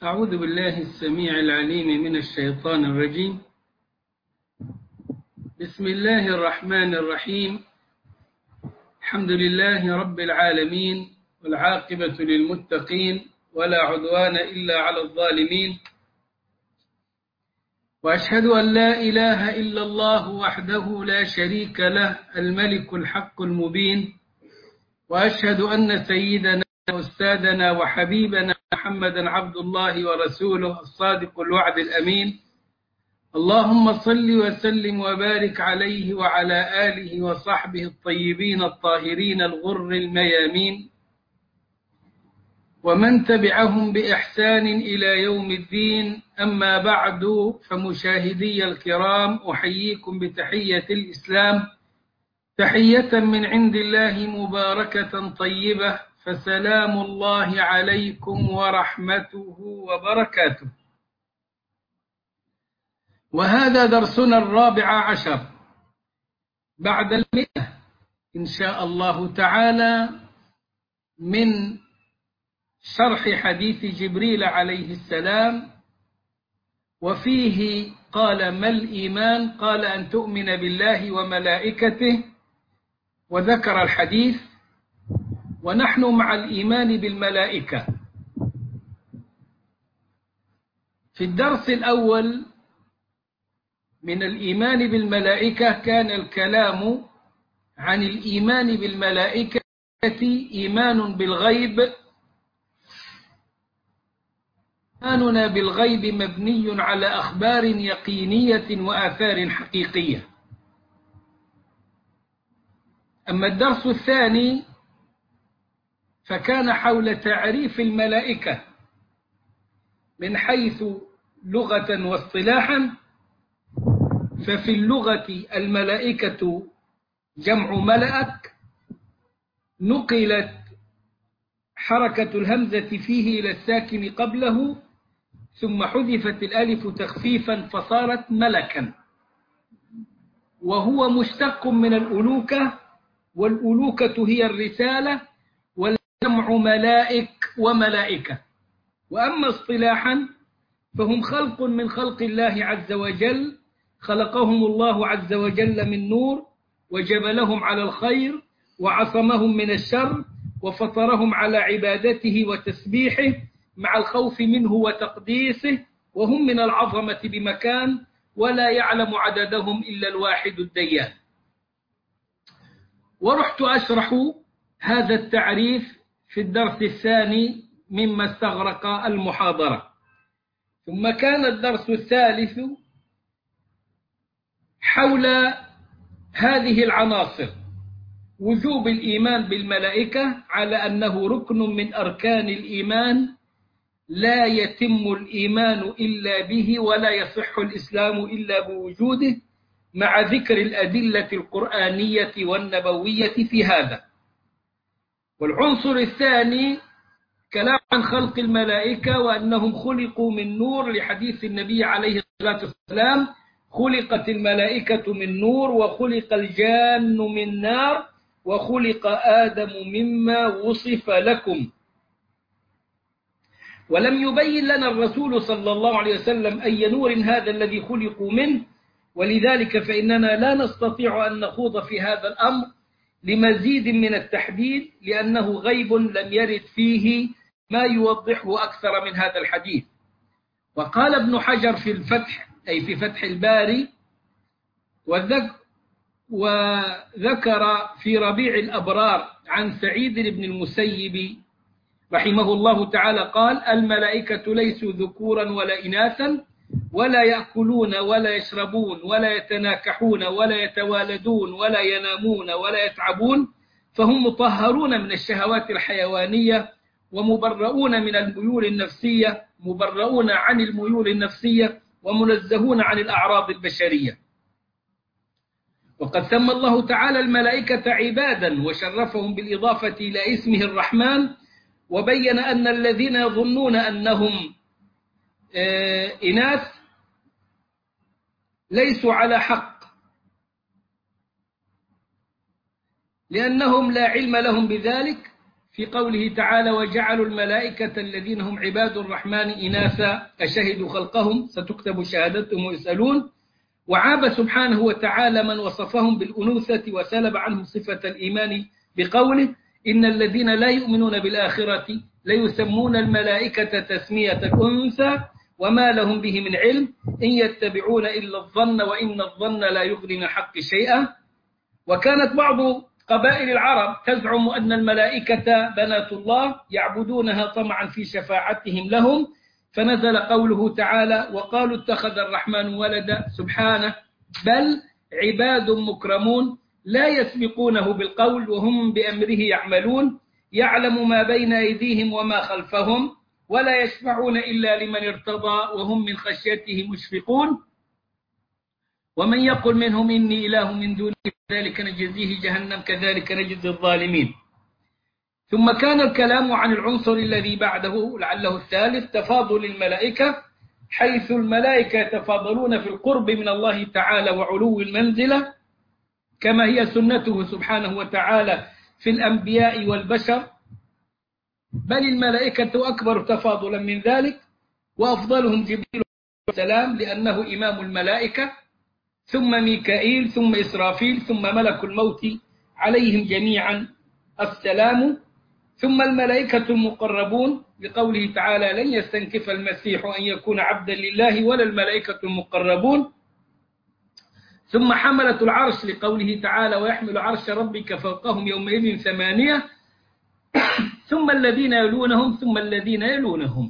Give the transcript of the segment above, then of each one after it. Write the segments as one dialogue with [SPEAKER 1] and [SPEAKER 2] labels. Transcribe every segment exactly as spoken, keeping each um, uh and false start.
[SPEAKER 1] أعوذ بالله السميع العليم من الشيطان الرجيم. بسم الله الرحمن الرحيم. الحمد لله رب العالمين، والعاقبة للمتقين، ولا عدوان إلا على الظالمين. وأشهد أن لا إله إلا الله وحده لا شريك له الملك الحق المبين. وأشهد أن سيدنا وأستاذنا وحبيبنا محمدا عبد الله ورسوله الصادق الوعد الأمين. اللهم صل وسلم وبارك عليه وعلى آله وصحبه الطيبين الطاهرين الغر الميامين، ومن تبعهم بإحسان إلى يوم الدين. أما بعد، فمشاهدي الكرام، أحييكم بتحية الإسلام، تحية من عند الله مباركة طيبة، فسلام الله عليكم ورحمته وبركاته. وهذا درسنا الرابع عشر بعد المئة إن شاء الله تعالى من شرح حديث جبريل عليه السلام، وفيه قال: ما الإيمان؟ قال: أن تؤمن بالله وملائكته، وذكر الحديث. ونحن مع الإيمان بالملائكة. في الدرس الأول من الإيمان بالملائكة كان الكلام عن الإيمان بالملائكة إيمان بالغيب. إيماننا بالغيب مبني على أخبار يقينية وآثار حقيقية. أما الدرس الثاني فكان حول تعريف الملائكة من حيث لغة واصطلاحا. ففي اللغة الملائكة جمع ملأك، نقلت حركة الهمزة فيه إلى الساكن قبله، ثم حذفت الألف تخفيفا فصارت ملكا، وهو مشتق من الألوكة، والألوكة هي الرسالة، والجمع ملائك وملائكة. وأما اصطلاحا فهم خلق من خلق الله عز وجل، خلقهم الله عز وجل من نور، وجبلهم على الخير، وعصمهم من الشر، وفطرهم على عبادته وتسبيحه مع الخوف منه وتقديسه، وهم من العظمة بمكان، ولا يعلم عددهم إلا الواحد الديان. ورحت أشرح هذا التعريف في الدرس الثاني مما استغرق المحاضرة. ثم كان الدرس الثالث حول هذه العناصر: وجوب الإيمان بالملائكة على أنه ركن من أركان الإيمان، لا يتم الإيمان إلا به، ولا يصح الإسلام إلا بوجوده، مع ذكر الأدلة القرآنية والنبوية في هذا. والعنصر الثاني كلام عن خلق الملائكة، وأنهم خلقوا من نور، لحديث النبي عليه الصلاة والسلام: خلقت الملائكة من نور، وخلق الجان من نار، وخلق آدم مما وصف لكم. ولم يبين لنا الرسول صلى الله عليه وسلم أي نور هذا الذي خلقوا منه، ولذلك فإننا لا نستطيع أن نخوض في هذا الأمر لمزيد من التحديد، لأنه غيب لم يرد فيه ما يوضحه أكثر من هذا الحديث. وقال ابن حجر في الفتح، أي في فتح الباري، وذكر في ربيع الأبرار عن سعيد بن المسيب رحمه الله تعالى قال: الملائكة ليسوا ذكورا ولا إناثا، ولا يأكلون ولا يشربون ولا يتناكحون ولا يتوالدون ولا ينامون ولا يتعبون، فهم مطهرون من الشهوات الحيوانية، ومبرؤون من الميول النفسية، مبرؤون عن الميول النفسية، ومنزهون عن الأعراض البشرية. وقد سمى الله تعالى الملائكة عبادا، وشرفهم بالإضافة إلى اسمه الرحمن، وبين أن الذين يظنون أنهم إناث ليسوا على حق، لأنهم لا علم لهم بذلك، في قوله تعالى وجعلوا الملائكة الذين هم عباد الرحمن إناثا أشهدوا خلقهم ستكتب شهادتهم ويسألون. وعاب سبحانه وتعالى من وصفهم بالأنوثة وسلب عنهم صفة الإيمان بقوله إن الذين لا يؤمنون بالآخرة ليسمون الملائكة تسمية الأنثى وما لهم به من علم إن يتبعون إلا الظن وإن الظن لا يغني من الحق شيئا. وكانت بعض قبائل العرب تزعم أن الملائكة بنات الله يعبدونها طمعا في شفاعتهم لهم، فنزل قوله تعالى وقالوا اتخذ الرحمن ولدا سبحانه بل عباد مكرمون لا يسبقونه بالقول وهم بأمره يعملون يعلم ما بين أيديهم وما خلفهم ولا يشفعون إلا لمن ارتضى وهم من خشيته مشفقون ومن يقل منهم إني إله من دونه كذلك نجزيه جهنم كذلك نجزي الظالمين. ثم كان الكلام عن العنصر الذي بعده لعله الثالث تفاضل الملائكة، حيث الملائكة يتفاضلون في القرب من الله تعالى وعلو المنزلة كما هي سنته سبحانه وتعالى في الأنبياء والبشر، بل الملائكة أكبر تفاضلا من ذلك، وأفضلهم جبريل عليه السلام لأنه إمام الملائكة، ثم ميكائيل ثم إسرافيل ثم ملك الموت عليهم جميعا السلام، ثم الملائكة المقربون لقوله تعالى لن يستنكف المسيح أن يكون عبدا لله ولا الملائكة المقربون، ثم حملة العرش لقوله تعالى ويحمل عرش ربك فوقهم يومئذ ثمانية، ثم الذين يلونهم ثم الذين يلونهم.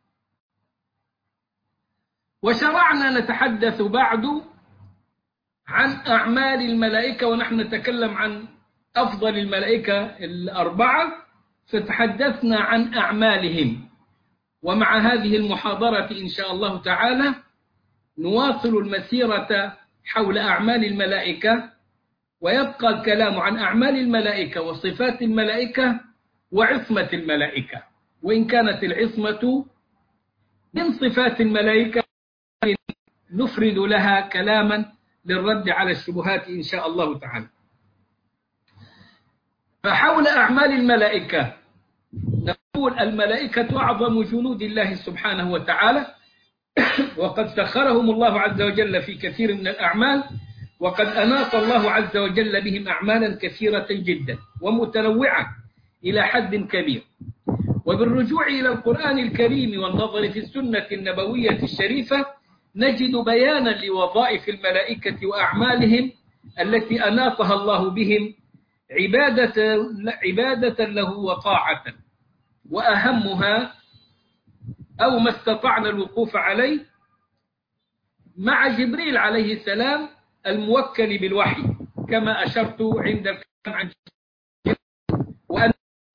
[SPEAKER 1] وشرعنا نتحدث بعد عن أعمال الملائكة، ونحن نتكلم عن أفضل الملائكة الأربعة، فتحدثنا عن أعمالهم. ومع هذه المحاضرة إن شاء الله تعالى نواصل المسيرة حول أعمال الملائكة، ويبقى الكلام عن أعمال الملائكة وصفات الملائكة وعصمة الملائكة، وإن كانت العصمة من صفات الملائكة نفرد لها كلاما للرد على الشبهات إن شاء الله تعالى. فحول أعمال الملائكة نقول الملائكة أعظم جنود الله سبحانه وتعالى، وقد سخرهم الله عز وجل في كثير من الأعمال، وقد أناط الله عز وجل بهم أعمالا كثيرة جدا ومتنوعة إلى حد كبير. وبالرجوع إلى القرآن الكريم والنظر في السنة النبوية الشريفة نجد بيانا لوظائف الملائكة وأعمالهم التي أناطها الله بهم عبادة, عبادة له وطاعة، وأهمها أو ما استطعنا الوقوف عليه مع جبريل عليه السلام الموكل بالوحي، كما أشرت عند الكلام عن جبريل، وأن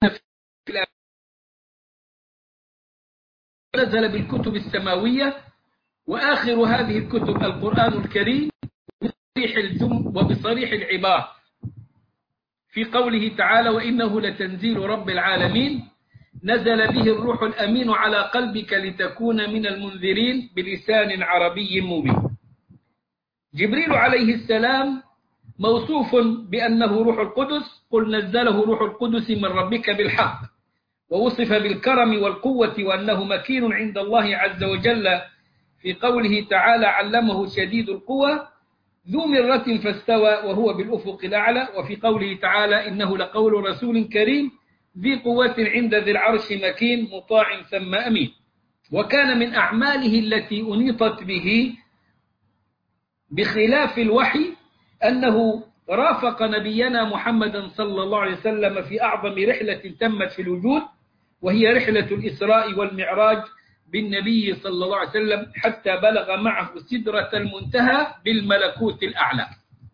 [SPEAKER 1] نزل بالكتب السماوية، وآخر هذه الكتب القرآن الكريم بصريح الجم وبصريح العبارة في قوله تعالى وإنه لتنزيل رب العالمين نزل به الروح الأمين على قلبك لتكون من المنذرين بلسان عربي مبين. جبريل عليه السلام موصوف بأنه روح القدس، قل نزله روح القدس من ربك بالحق، ووصف بالكرم والقوة وأنه مكين عند الله عز وجل في قوله تعالى علمه شديد القوى ذو مرة فاستوى وهو بالأفق الأعلى، وفي قوله تعالى إنه لقول رسول كريم ذي قوة عند ذي العرش مكين مطاع ثم أمين. وكان من أعماله التي أنيطت به بخلاف الوحي أنه رافق نبينا محمدا صلى الله عليه وسلم في أعظم رحلة تمت في الوجود، وهي رحلة الإسراء والمعراج بالنبي صلى الله عليه وسلم حتى بلغ معه سدرة المنتهى بالملكوت الأعلى.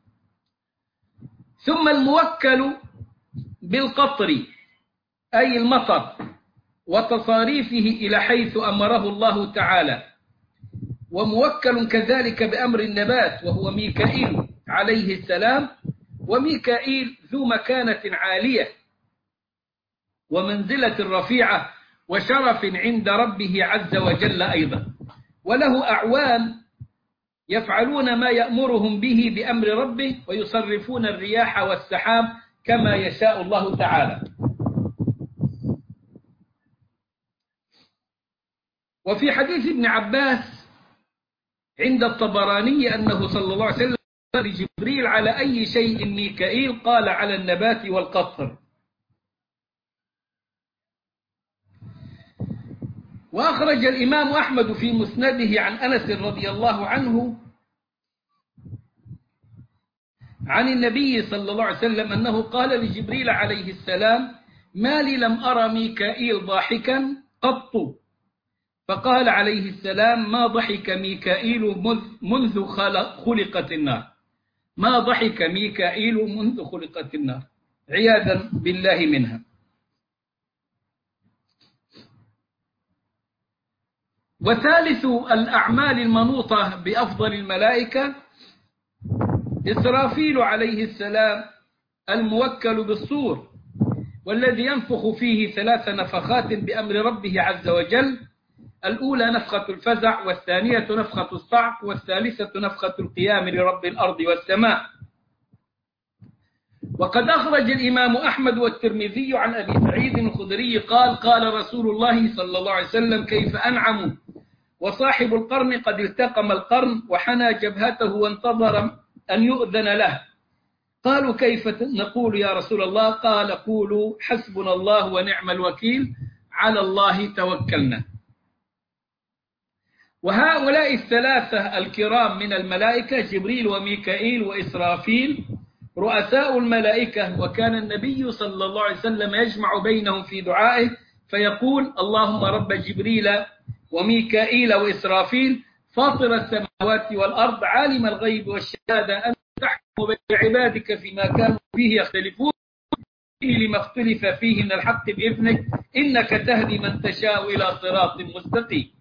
[SPEAKER 1] ثم الموكل بالقطر أي المطر وتصاريفه إلى حيث أمره الله تعالى، وموكل كذلك بأمر النبات وهو ميكائيل عليه السلام، وميكائيل ذو مكانة عالية ومنزلة رفيعة وشرف عند ربه عز وجل أيضا، وله أعوان يفعلون ما يأمرهم به بأمر ربه ويصرفون الرياح والسحاب كما يشاء الله تعالى. وفي حديث ابن عباس عند الطبراني أنه صلى الله عليه وسلم قال جبريل على أي شيء ميكائيل؟ قال على النبات والقطر. وأخرج الإمام أحمد في مسنده عن أنس رضي الله عنه عن النبي صلى الله عليه وسلم أنه قال لجبريل عليه السلام: ما لي لم أرى ميكائيل ضاحكا قط. فقال عليه السلام: ما ضحك ميكائيل منذ خلقت النار. ما ضحك ميكائيل منذ خلقت النار، عياذا بالله منها. وثالث الأعمال المنوطة بأفضل الملائكة إسرافيل عليه السلام الموكل بالصور، والذي ينفخ فيه ثلاث نفخات بأمر ربه عز وجل: الأولى نفخة الفزع، والثانية نفخة الصعق، والثالثة نفخة القيام لرب الأرض والسماء. وقد أخرج الإمام أحمد والترمذي عن أبي سعيد الخدري قال: قال رسول الله صلى الله عليه وسلم: كيف أنعم وصاحب القرن قد التقم القرن وحنى جبهته وانتظر أن يؤذن له. قالوا: كيف نقول يا رسول الله؟ قال: قولوا حسبنا الله ونعم الوكيل، على الله توكلنا. وهؤلاء الثلاثة الكرام من الملائكة جبريل وميكائيل وإسرافيل رؤساء الملائكة، وكان النبي صلى الله عليه وسلم يجمع بينهم في دعائه فيقول: اللهم رب جبريل وميكائيل وإسرافيل فاطر السماوات والأرض عالم الغيب والشهادة أنت تحكم بين عبادك فيما كانوا فيه يختلفون لما اختلف فيه من الحق بإذنك إنك تهدي من تشاء إلى صراط مستقيم.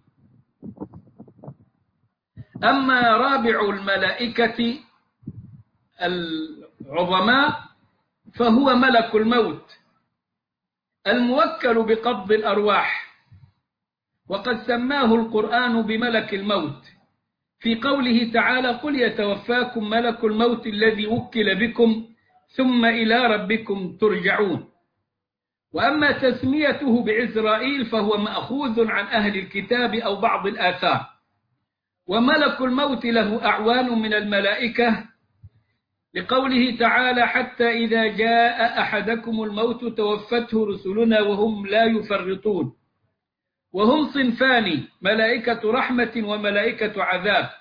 [SPEAKER 1] أما رابع الملائكة العظماء فهو ملك الموت الموكل بقبض الأرواح، وقد سماه القرآن بملك الموت في قوله تعالى: قل يتوفاكم ملك الموت الذي وكل بكم ثم إلى ربكم ترجعون. وأما تسميته بعزرائيل فهو مأخوذ عن أهل الكتاب أو بعض الآثار. وملك الموت له أعوان من الملائكة لقوله تعالى: حتى إذا جاء أحدكم الموت توفته رسلنا وهم لا يفرطون. وهم صنفان: ملائكة رحمة وملائكة عذاب.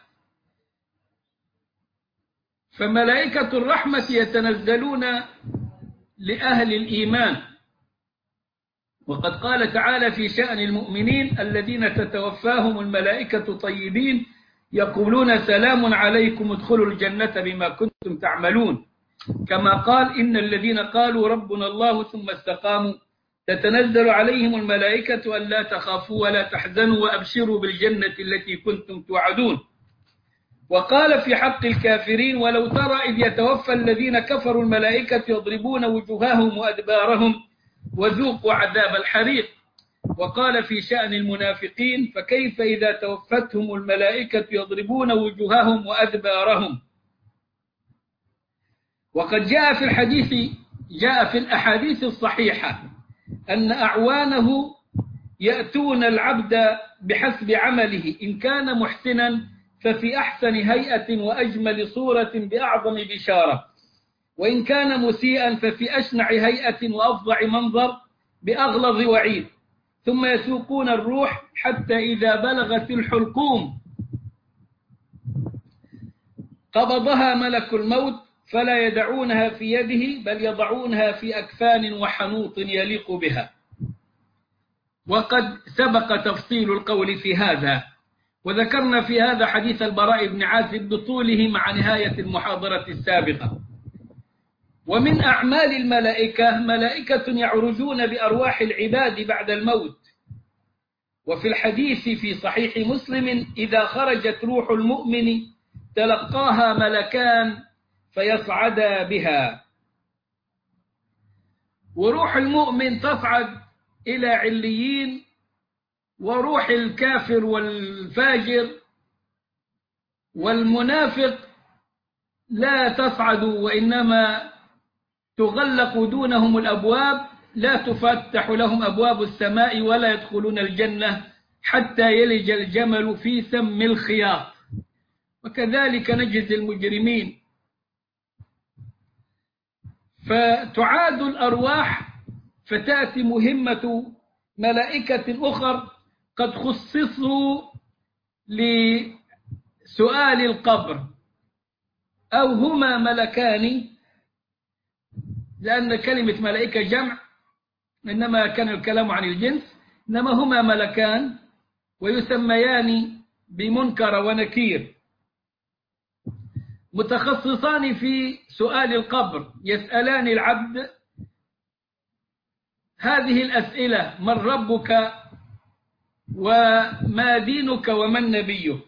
[SPEAKER 1] فملائكة الرحمة يتنزلون لأهل الإيمان، وقد قال تعالى في شأن المؤمنين: الذين تتوفاهم الملائكة طيبين يقولون سلام عليكم ادخلوا الجنة بما كنتم تعملون. كما قال: إن الذين قالوا ربنا الله ثم استقاموا تتنزل عليهم الملائكة ألا تخافوا ولا تحزنوا وأبشروا بالجنة التي كنتم توعدون. وقال في حق الكافرين: ولو ترى إذ يتوفى الذين كفروا الملائكة يضربون وجوههم وأدبارهم وذوقوا عذاب الحريق. وقال في شأن المنافقين: فكيف إذا توفتهم الملائكة يضربون وجوههم وأدبارهم. وقد جاء في الحديث جاء في الأحاديث الصحيحة أن أعوانه يأتون العبد بحسب عمله، إن كان محسنا ففي أحسن هيئة وأجمل صورة بأعظم بشارة، وإن كان مسيئا ففي أشنع هيئة وأفظع منظر بأغلظ وعيد، ثم يسوقون الروح حتى إذا بلغت الحلقوم قبضها ملك الموت فلا يدعونها في يده بل يضعونها في أكفان وحنوط يليق بها. وقد سبق تفصيل القول في هذا، وذكرنا في هذا حديث البراء بن عازب بطوله مع نهاية المحاضرة السابقة. ومن أعمال الملائكة ملائكة يعرجون بأرواح العباد بعد الموت. وفي الحديث في صحيح مسلم: إذا خرجت روح المؤمن تلقاها ملكان فيصعدا بها. وروح المؤمن تصعد إلى عليين، وروح الكافر والفاجر والمنافق لا تصعد، وإنما تغلق دونهم الأبواب، لا تفتح لهم أبواب السماء ولا يدخلون الجنة حتى يلج الجمل في سم الخياط، وكذلك نجزي المجرمين. فتعاد الأرواح فتأتي مهمة ملائكة أخر قد خصصوا لسؤال القبر، أو هما ملكان، لأن كلمة ملائكة جمع، إنما كان الكلام عن الجنس، إنما هما ملكان ويسميان بمنكر ونكير، متخصصان في سؤال القبر، يسألان العبد هذه الأسئلة: من ربك وما دينك ومن نبيك؟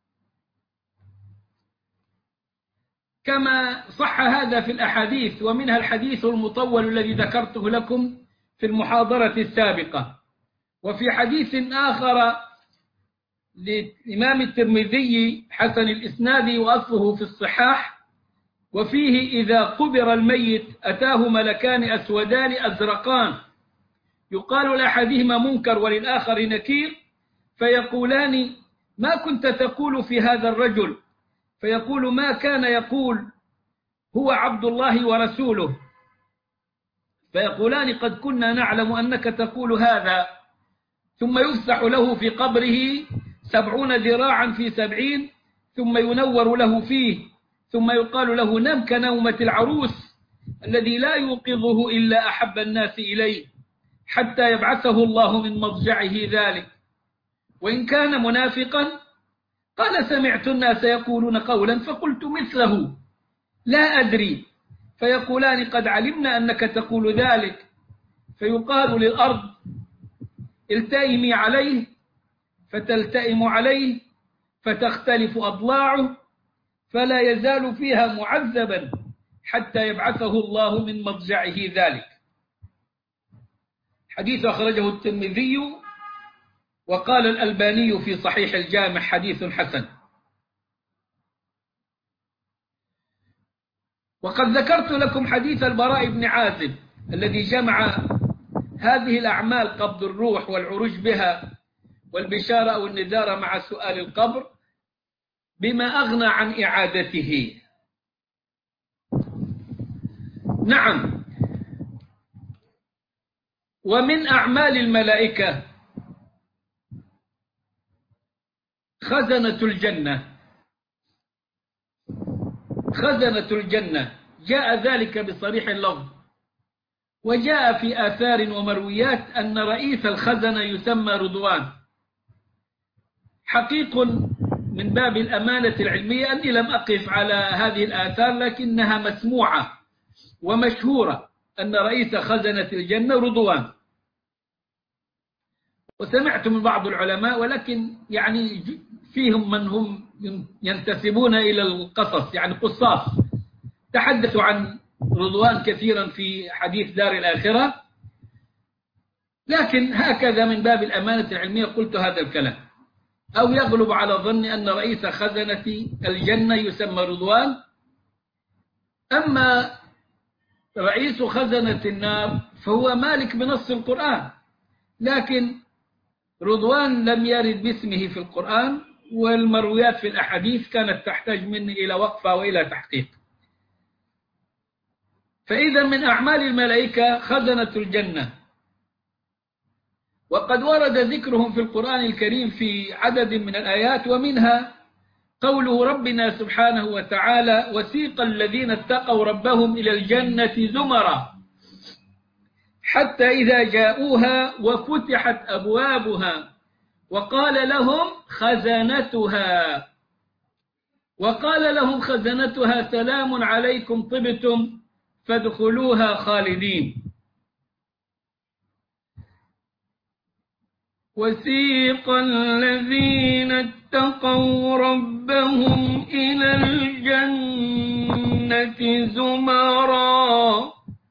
[SPEAKER 1] كما صح هذا في الأحاديث، ومنها الحديث المطول الذي ذكرته لكم في المحاضرة السابقة. وفي حديث آخر للإمام الترمذي حسن الإسناد وأصله في الصحاح، وفيه: إذا قبر الميت أتاه ملكان أسودان أزرقان، يقال لأحدهما منكر وللآخر نكير، فيقولان: ما كنت تقول في هذا الرجل؟ فيقول: ما كان يقول هو عبد الله ورسوله. فيقولان: قد كنا نعلم أنك تقول هذا. ثم يفسح له في قبره سبعون ذراعا في سبعين، ثم ينور له فيه، ثم يقال له: نم كنومة العروس الذي لا يوقظه إلا أحب الناس إليه، حتى يبعثه الله من مضجعه ذلك. وإن كان منافقا قال: سمعت الناس يقولون قولا فقلت مثله لا أدري. فيقولان: قد علمنا أنك تقول ذلك. فيقال للأرض: التئمي عليه، فتلتئم عليه، فتختلف أضلاعه، فلا يزال فيها معذبا حتى يبعثه الله من مضجعه ذلك. حديث أخرجه الترمذي، وقال الألباني في صحيح الجامع: حديث حسن. وقد ذكرت لكم حديث البراء بن عازب الذي جمع هذه الأعمال: قبض الروح والعروج بها والبشارة أو النذارة مع سؤال القبر، بما أغنى عن إعادته. نعم. ومن أعمال الملائكة خزنة الجنة. خزنة الجنة جاء ذلك بصريح اللفظ، وجاء في آثار ومرويات أن رئيس الخزنة يسمى رضوان. حقيق من باب الأمانة العلمية أني لم أقف على هذه الآثار، لكنها مسموعة ومشهورة أن رئيس خزنة الجنة رضوان. وسمعت من بعض العلماء، ولكن يعني فيهم من هم ينتسبون إلى القصص، يعني قصاص، تحدثوا عن رضوان كثيرا في حديث دار الآخرة، لكن هكذا من باب الأمانة العلمية قلت هذا الكلام. أو يغلب على ظني أن رئيس خزنة الجنة يسمى رضوان. أما رئيس خزنة النار فهو مالك بنص القرآن، لكن رضوان لم يرد باسمه في القرآن، والمرويات في الأحاديث كانت تحتاج مني إلى وقفة وإلى تحقيق. فإذا من أعمال الملائكة خزنة الجنة، وقد ورد ذكرهم في القرآن الكريم في عدد من الآيات، ومنها قوله ربنا سبحانه وتعالى: وسيق الذين اتقوا ربهم إلى الجنة زمرا حتى إذا جاءوها وفتحت أبوابها وقال لهم خزنتها وقال لهم خزنتها سلام عليكم طبتم فادخلوها خالدين. وسيق الذين اتقوا ربهم إلى الجنة زمرا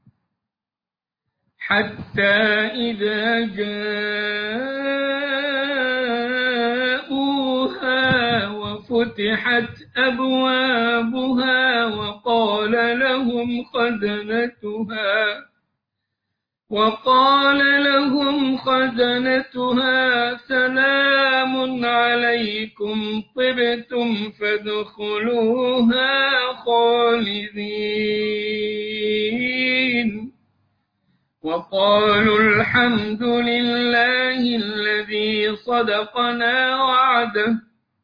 [SPEAKER 1] حتى إذا جاءوها وفتحت أبوابها وقال لهم خزنتها وقال لهم خزنتها سلام عليكم طبتم فادخلوها خالدين وقالوا الحمد لله الذي صدقنا وعده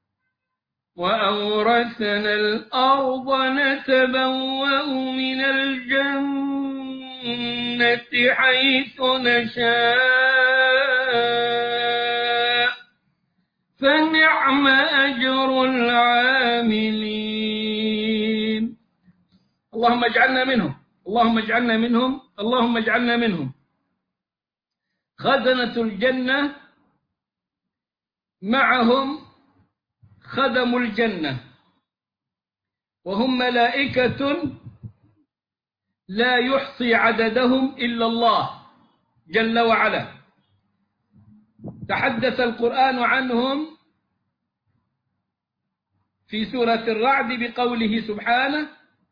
[SPEAKER 1] وأورثنا الأرض نتبوأ من الجنة حيث نشاء فنعم أجر العاملين. اللهم اجعلنا منهم اللهم اجعلنا منهم اللهم اجعلنا منهم. خزنة الجنة معهم خدم الجنة وهم ملائكة لا يحصي عددهم إلا الله جل وعلا. تحدث القرآن عنهم في سورة الرعد بقوله سبحانه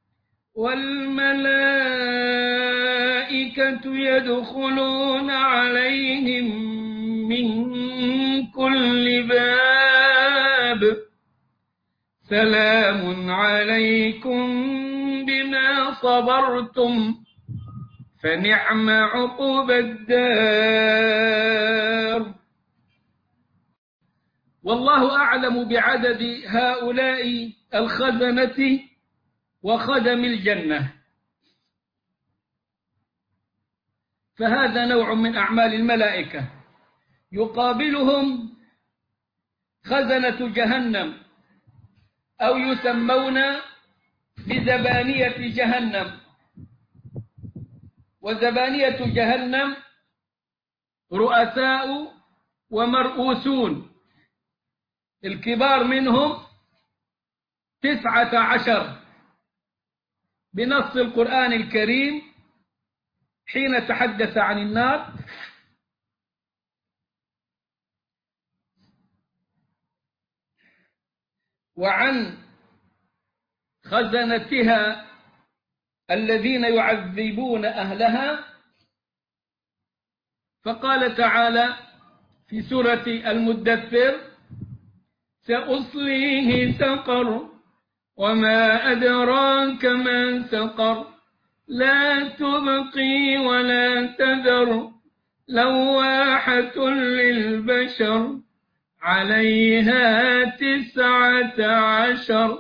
[SPEAKER 1] والملائكة يدخلون عليهم من كل باب سلام عليكم بما صبرتم فنعم عقبى الدار. والله أعلم بعدد هؤلاء الخزنة وخدم الجنة، فهذا نوع من أعمال الملائكة. يقابلهم خزنة جهنم أو يسمون بزبانية جهنم. وزبانية جهنم رؤساء ومرؤوسون، الكبار منهم تسعة عشر بنص القرآن الكريم حين تحدث عن النار وعن خزنتها الذين يعذبون أهلها. فقال تعالى في سورة المدثر سأصليه سقر وما أدراك ما سقر لا تبقي ولا تذر لواحة للبشر عليها تسعة عشر.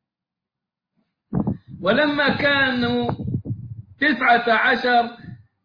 [SPEAKER 1] ولما كانوا تسعة عشر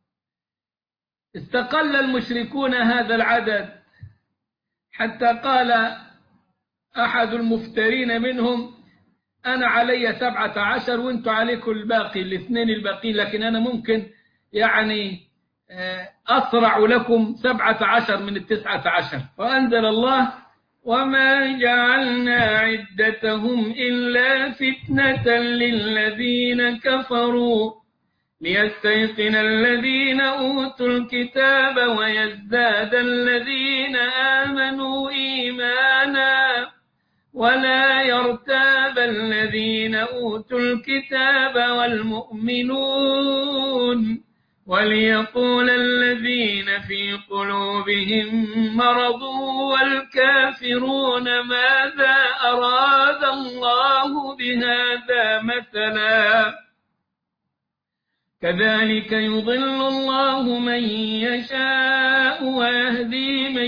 [SPEAKER 1] استقل المشركون هذا العدد، حتى قال أحد المفترين منهم أنا علي سبعة عشر وانتم عليكم الباقي الاثنين الباقي، لكن أنا ممكن يعني أسرع لكم سبعة عشر من التسعة عشر. فأنزل الله وما جعلنا عدتهم إلا فتنة للذين كفروا ليستيقن الذين أوتوا الكتاب ويزداد الذين آمنوا إيمانا ولا يرتاب الذين أوتوا الكتاب والمؤمنون وليقول الذين في قلوبهم مرض والكافرون ماذا أراد الله بهذا مثلا كذلك يضل الله من يشاء ويهدي من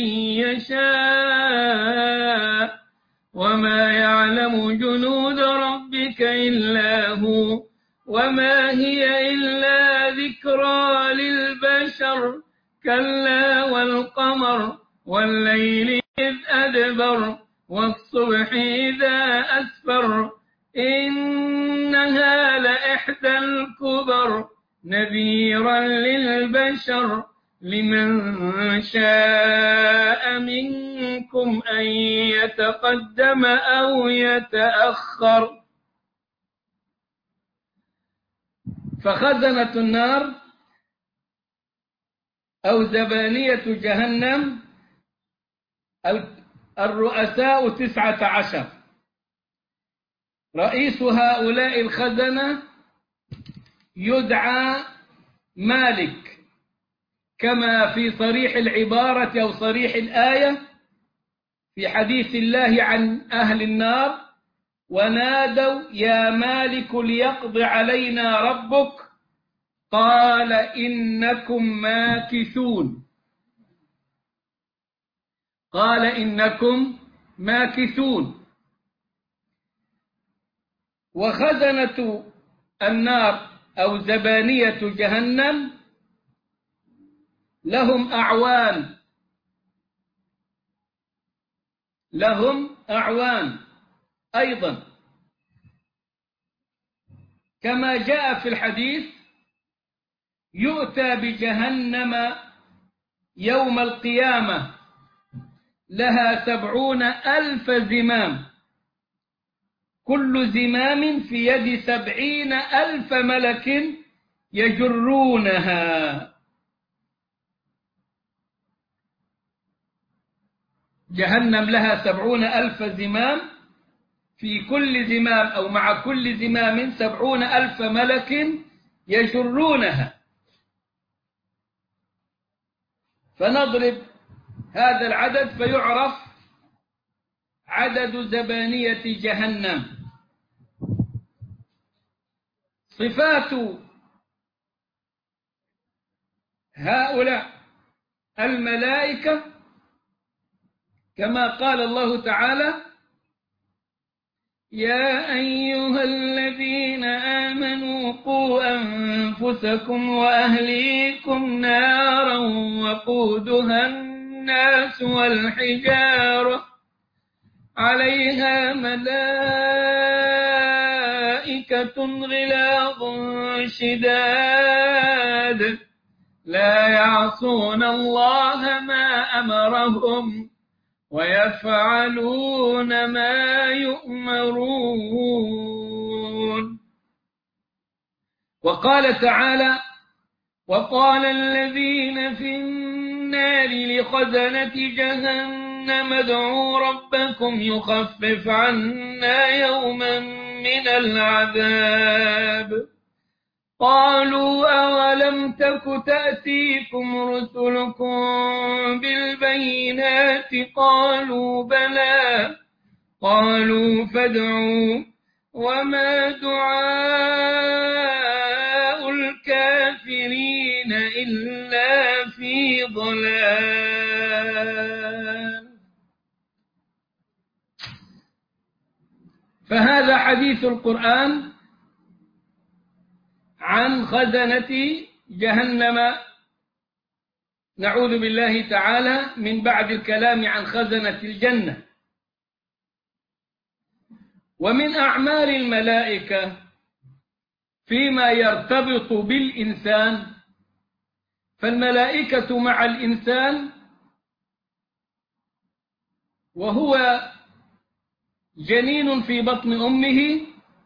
[SPEAKER 1] يشاء وما يعلم جنود ربك إلا هو وما هي إلا ذكرى للبشر كلا والقمر والليل إذ أدبر والصبح إذا أسفر إنها لإحدى الكبر نذيرا للبشر لمن شاء منكم أن يتقدم أو يتأخر. فخزنة النار أو زبانية جهنم الرؤساء تسعة عشر. رئيس هؤلاء الخزنة يدعى مالك كما في صريح العبارة أو صريح الآية في حديث الله عن أهل النار: ونادوا يا مالك ليقض علينا ربك قال إنكم ماكثون. قال إنكم ماكثون. وخزنة النار أو زبانية جهنم لهم أعوان لهم أعوان أيضا، كما جاء في الحديث: يؤتى بجهنم يوم القيامة لها سبعون ألف زمام، كل زمام في يد سبعين ألف ملك يجرونها. جهنم لها سبعون ألف زمام، في كل زمام أو مع كل زمام سبعون ألف ملك يجرونها. فنضرب هذا العدد فيعرف عدد زبانية جهنم. صفات هؤلاء الملائكة كما قال الله تعالى: يا أيها الذين آمنوا قوا أنفسكم وأهليكم نارا وقودها الناس والحجارة عليها ملائكة غلاظ شداد لا يعصون الله ما أمرهم ويفعلون ما يؤمرون. وقال تعالى: وقال الذين في النار لخزنة جهنم ادعوا ربكم يخفف عنا يوما من العذاب قالوا أولم تك تأتيكم رسلكم بالبينات قالوا بلى قالوا فادعوا وما دعاء الكافرين إلا في ضلال. فهذا حديث القرآن عن خزنة جهنم، نعوذ بالله تعالى من بعد الكلام عن خزنة الجنة. ومن أعمال الملائكة فيما يرتبط بالإنسان، فالملائكة مع الإنسان وهو جنين في بطن أمه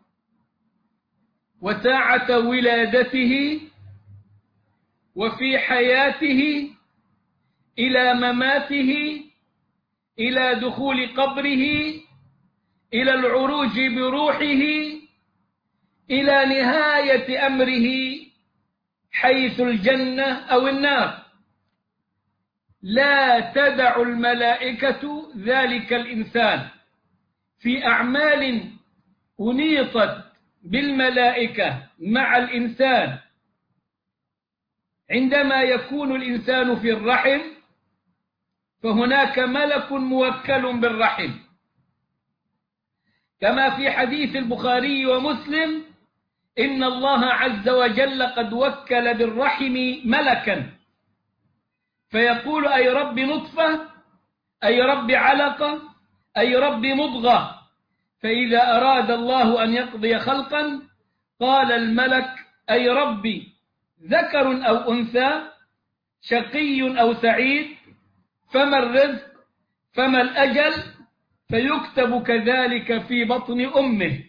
[SPEAKER 1] وساعة ولادته وفي حياته إلى مماته إلى دخول قبره إلى العروج بروحه إلى نهاية أمره حيث الجنة أو النار. لا تدع الملائكة ذلك الإنسان في أعمال أنيطت بالملائكة مع الإنسان عندما يكون الإنسان في الرحم، فهناك ملك موكل بالرحم، كما في حديث البخاري ومسلم: إن الله عز وجل قد وكل بالرحم ملكا فيقول: أي رب نطفة، أي رب علقة، أي رب مضغة. فإذا أراد الله أن يقضي خلقا قال الملك: أي ربي ذكر أو أنثى، شقي أو سعيد، فما الرزق، فما الأجل، فيكتب كذلك في بطن أمه.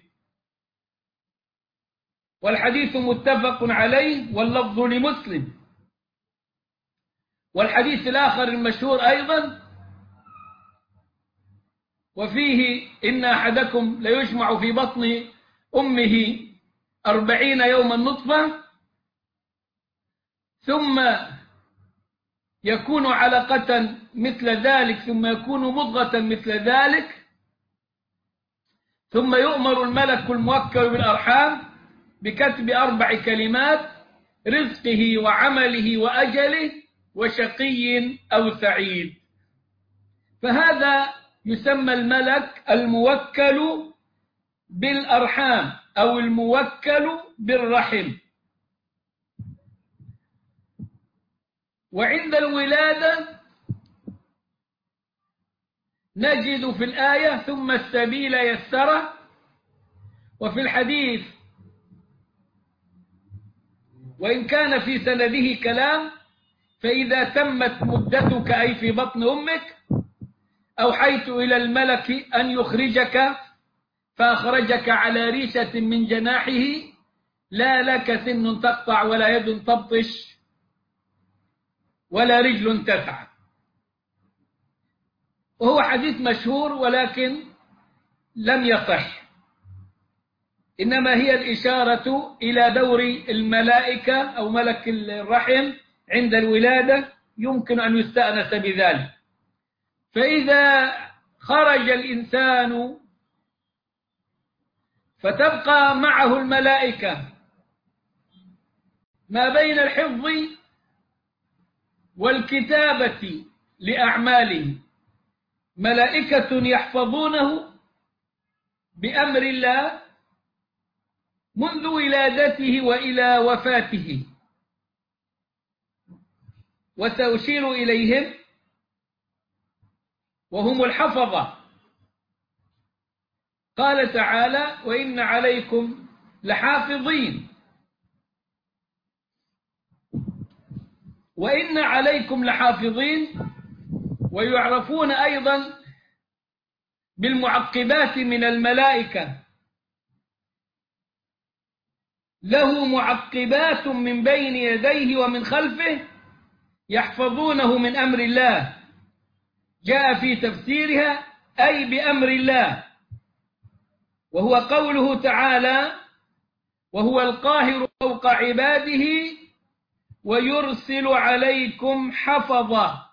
[SPEAKER 1] والحديث متفق عليه واللفظ لمسلم. والحديث الآخر المشهور أيضا وفيه: إن أحدكم ليجمع في بطن أمه أربعين يوما نطفة ثم يكون علقة مثل ذلك ثم يكون مضغة مثل ذلك، ثم يؤمر الملك الموكل بالأرحام بكتب أربع كلمات: رزقه وعمله وأجله وشقي أو سعيد. فهذا يسمى الملك الموكل بالأرحام أو الموكل بالرحم. وعند الولادة نجد في الآية: ثم السبيل يسره. وفي الحديث: وإن كان في سنده كلام، فإذا تمت مدتك أي في بطن أمك أوحيت إلى الملك أن يخرجك، فأخرجك على ريشة من جناحه، لا لك سن تقطع ولا يد تبطش ولا رجل تسعى. وهو حديث مشهور ولكن لم يصح، إنما هي الإشارة إلى دور الملائكة أو ملك الرحم عند الولادة، يمكن أن يستأنس بذلك. فإذا خرج الإنسان فتبقى معه الملائكة ما بين الحفظ والكتابة لأعماله، ملائكة يحفظونه بأمر الله منذ ولادته وإلى وفاته. وسأشير إليهم وهم الحفظة. قال تعالى: وإن عليكم لحافظين. وإن عليكم لحافظين، ويعرفون أيضا بالمعقبات من الملائكة: له معقبات من بين يديه ومن خلفه يحفظونه من أمر الله. جاء في تفسيرها أي بأمر الله، وهو قوله تعالى: وهو القاهر فوق عباده ويرسل عليكم حفظا.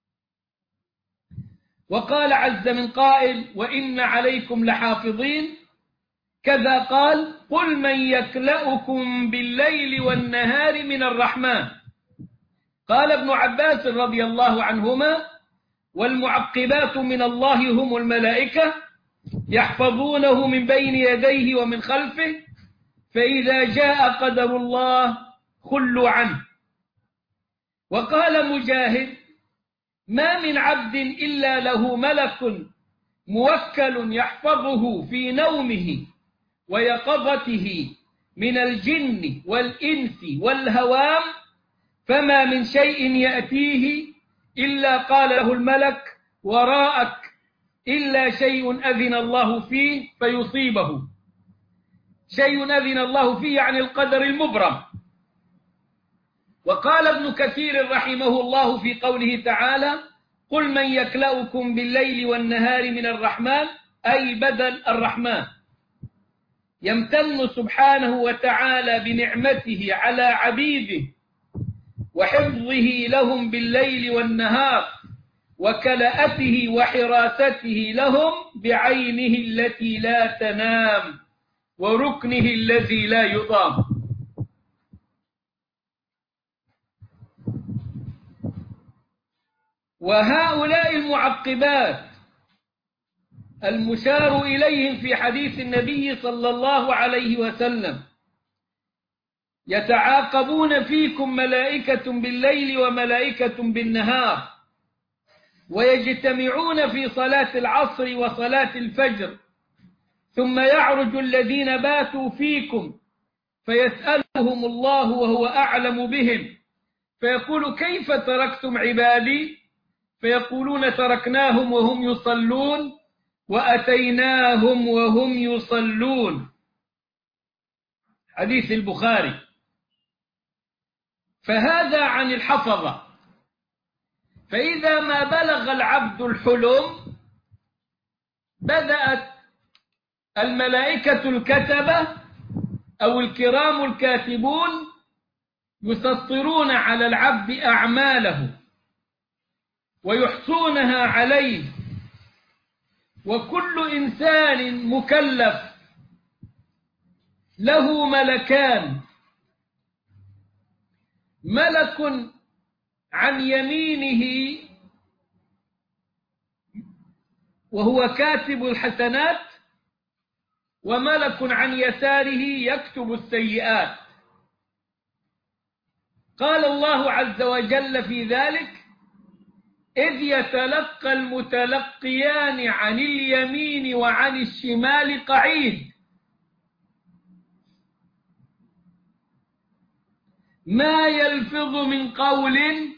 [SPEAKER 1] وقال عز من قائل: وإن عليكم لحافظين. كذا قال: قل من يكلأكم بالليل والنهار من الرحمن. قال ابن عباس رضي الله عنهما: والمعقبات من الله هم الملائكة يحفظونه من بين يديه ومن خلفه، فإذا جاء قدر الله خلوا عنه. وقال مجاهد: ما من عبد إلا له ملك موكل يحفظه في نومه ويقظته من الجن والإنس والهوام، فما من شيء يأتيه إلا قال له الملك: وراءك، إلا شيء أذن الله فيه فيصيبه. شيء أذن الله فيه يعني القدر المبرم. وقال ابن كثير رحمه الله في قوله تعالى: قل من يكلأكم بالليل والنهار من الرحمن، أي بدل الرحمن. يمتن سبحانه وتعالى بنعمته على عبيده وحفظه لهم بالليل والنهار، وكلأته وحراسته لهم بعينه التي لا تنام وركنه الذي لا يضام. وهؤلاء المعقبات المشار إليهم في حديث النبي صلى الله عليه وسلم: يتعاقبون فيكم ملائكة بالليل وملائكة بالنهار، ويجتمعون في صلاة العصر وصلاة الفجر، ثم يعرج الذين باتوا فيكم فيسألهم الله وهو أعلم بهم، فيقول: كيف تركتم عبادي؟ فيقولون: تركناهم وهم يصلون وأتيناهم وهم يصلون. حديث البخاري. فهذا عن الحفظة. فإذا ما بلغ العبد الحلم بدأت الملائكة الكتبة أو الكرام الكاتبون يسطرون على العبد أعماله ويحصونها عليه. وكل إنسان مكلف له ملكان، ملك عن يمينه وهو كاتب الحسنات، وملك عن يساره يكتب السيئات. قال الله عز وجل في ذلك: إذ يتلقى المتلقيان عن اليمين وعن الشمال قعيد ما يلفظ من قول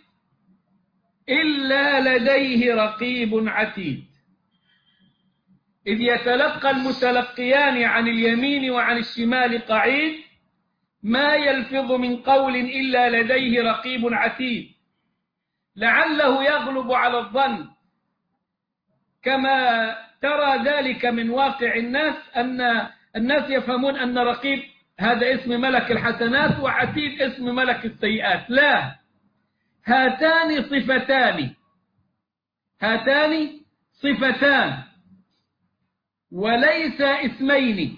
[SPEAKER 1] إلا لديه رقيب عتيد. إذ يتلقى المتلقيان عن اليمين وعن الشمال قعيد ما يلفظ من قول إلا لديه رقيب عتيد. لعله يغلب على الظن كما ترى ذلك من واقع الناس أن الناس يفهمون أن رقيب هذا اسم ملك الحسنات وعتيد اسم ملك السيئات. لا، هاتان صفتان، هاتان صفتان وليس اسمين.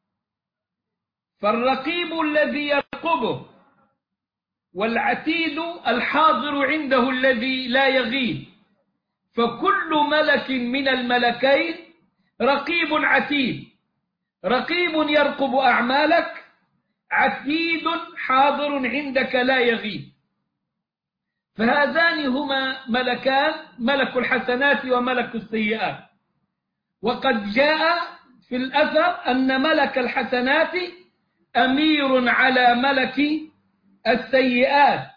[SPEAKER 1] فالرقيب الذي يرقبه، والعتيد الحاضر عنده الذي لا يغيب. فكل ملك من الملكين رقيب عتيد، رقيب يرقب أعمالك، عتيد حاضر عندك لا يغيب. فهذان هما ملكان، ملك الحسنات وملك السيئات. وقد جاء في الأثر أن ملك الحسنات أمير على ملك السيئات.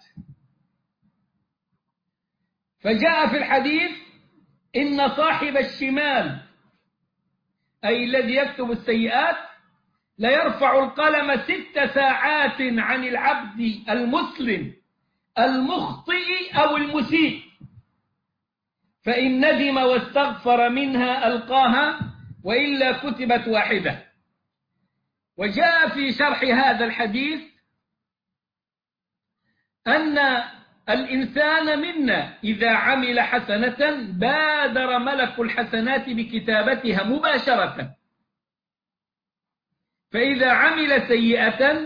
[SPEAKER 1] فجاء في الحديث: إن صاحب الشمال، أي الذي يكتب السيئات، ليرفع القلم ست ساعات عن العبد المسلم المخطئ أو المسيء، فإن ندم واستغفر منها ألقاها وإلا كتبت واحدة. وجاء في شرح هذا الحديث أن الإنسان منا إذا عمل حسنة بادر ملك الحسنات بكتابتها مباشرة، فإذا عمل سيئة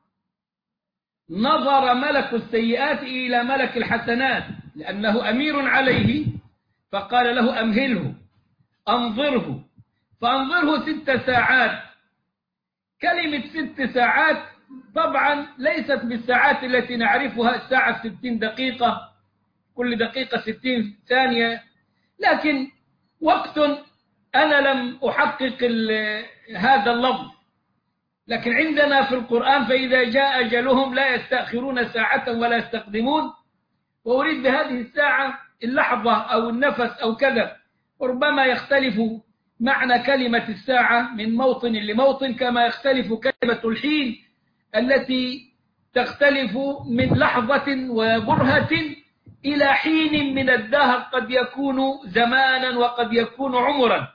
[SPEAKER 1] نظر ملك السيئات إلى ملك الحسنات لأنه أمير عليه، فقال له: أمهله، أنظره. فأنظره ست ساعات. كلمة ست ساعات طبعا ليست بالساعات التي نعرفها، الساعة ستين دقيقة، كل دقيقة ستين ثانية، لكن وقت أنا لم أحقق هذا اللفظ. لكن عندنا في القرآن: فإذا جاء أجلهم لا يستأخرون ساعة ولا يستقدمون. وأريد بهذه الساعة اللحظة أو النفس أو كذا، وربما يختلف معنى كلمة الساعة من موطن لموطن، كما يختلف كلمة الحين التي تختلف من لحظة وبرهة إلى حين من الدهر، قد يكون زمانا وقد يكون عمرا.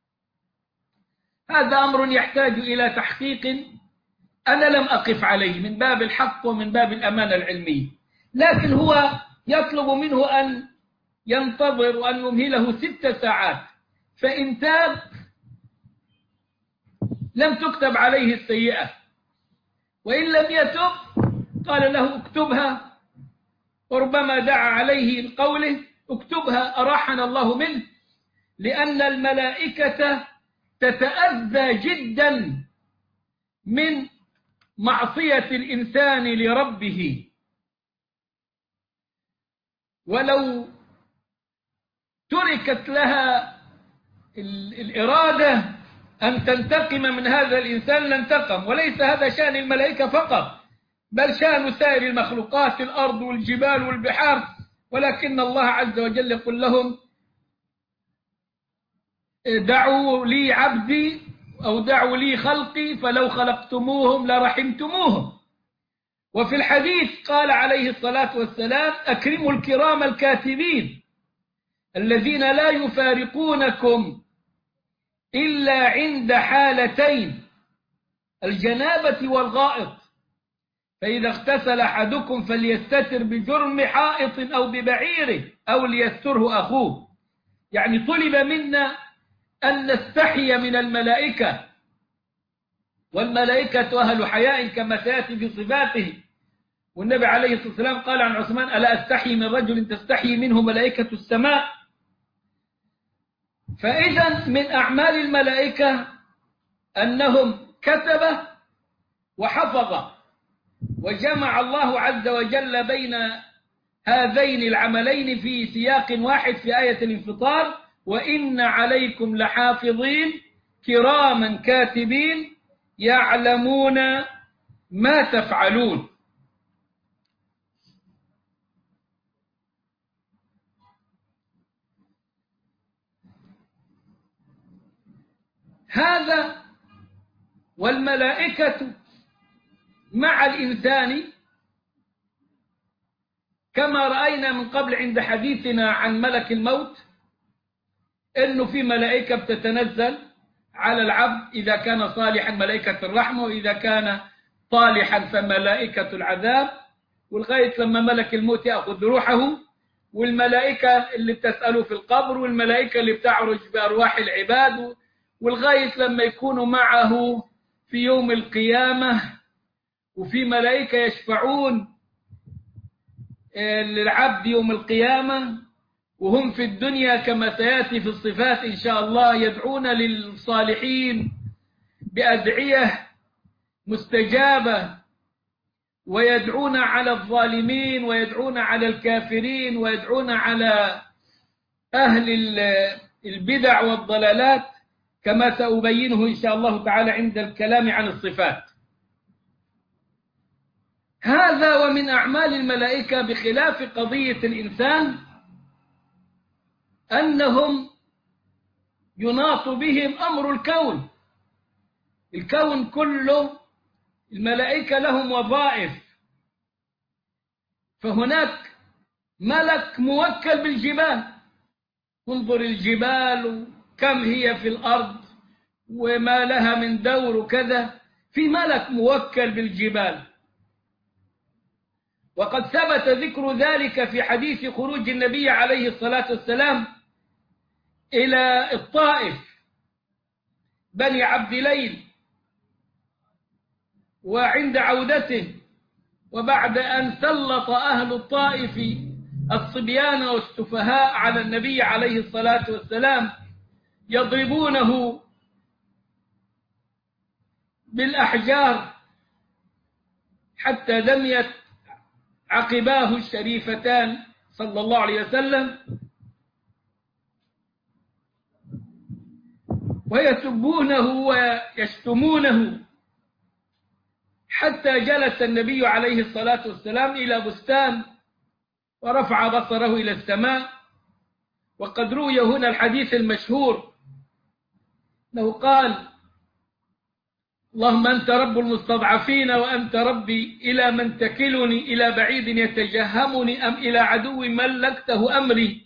[SPEAKER 1] هذا أمر يحتاج إلى تحقيق أنا لم أقف عليه من باب الحق ومن باب الأمانة العلمية، لكن هو يطلب منه أن ينتظر وأن يمهله ست ساعات. فإن تاب لم تكتب عليه السيئة، وإن لم يتب قال له: اكتبها. وربما دعا عليه بقوله: اكتبها أراحنا الله منه، لأن الملائكة تتأذى جدا من معصية الإنسان لربه. ولو تركت لها الإرادة أن تنتقم من هذا الإنسان لانتقم. وليس هذا شأن الملائكة فقط، بل شأن سائر المخلوقات، الأرض والجبال والبحار. ولكن الله عز وجل يقول لهم: دعوا لي عبدي أو دعوا لي خلقي فلو خلقتموهم لرحمتموهم. وفي الحديث قال عليه الصلاة والسلام: أكرموا الكرام الكاتبين الذين لا يفارقونكم إلا عند حالتين: الجنابة والغائط. فإذا اغتسل أحدكم فليستتر بجرم حائط أو ببعيره أو ليستره أخوه. يعني طلب منا أن نستحي من الملائكة، والملائكة أهل حياء كما سيأتي في صفاته. والنبي عليه الصلاة والسلام قال عن عثمان: ألا أستحي من رجل تستحي منه ملائكة السماء. فإذا من أعمال الملائكة أنهم كتبة وحفظة، وجمع الله عز وجل بين هذين العملين في سياق واحد في آية الانفطار: وإن عليكم لحافظين كراما كاتبين يعلمون ما تفعلون. هذا والملائكة مع الإنسان كما رأينا من قبل عند حديثنا عن ملك الموت، إنه في ملائكة بتتنزل على العبد إذا كان صالحا ملائكة الرحمة، وإذا كان طالحا فملائكة العذاب، ولغاية لما ملك الموت يأخذ روحه، والملائكة اللي بتسأله في القبر، والملائكة اللي بتعرج بأرواح العباد، ولغاية لما يكونوا معه في يوم القيامة. وفي ملائكة يشفعون للعبد يوم القيامة، وهم في الدنيا كما سيأتي في الصفات إن شاء الله يدعون للصالحين بأدعية مستجابة، ويدعون على الظالمين، ويدعون على الكافرين، ويدعون على أهل البدع والضلالات، كما سأبينه إن شاء الله تعالى عند الكلام عن الصفات. هذا ومن أعمال الملائكة بخلاف قضية الإنسان أنهم يناط بهم أمر الكون. الكون كله الملائكة لهم وظائف، فهناك ملك موكل بالجبال، انظر الجبال كم هي في الأرض وما لها من دور وكذا، في ملك موكل بالجبال. وقد ثبت ذكر ذلك في حديث خروج النبي عليه الصلاة والسلام إلى الطائف بني عبد ليل، وعند عودته وبعد أن سلط أهل الطائف الصبيان والسفهاء على النبي عليه الصلاة والسلام يضربونه بالأحجار حتى دميت عقباه الشريفتان صلى الله عليه وسلم، ويسبونه ويشتمونه، حتى جلس النبي عليه الصلاة والسلام إلى بستان ورفع بصره إلى السماء. وقد روي هنا الحديث المشهور أنه قال: اللهم أنت رب المستضعفين وأنت ربي، إلى من تكلني؟ إلى بعيد يتجهمني أم إلى عدو ملكته أمري؟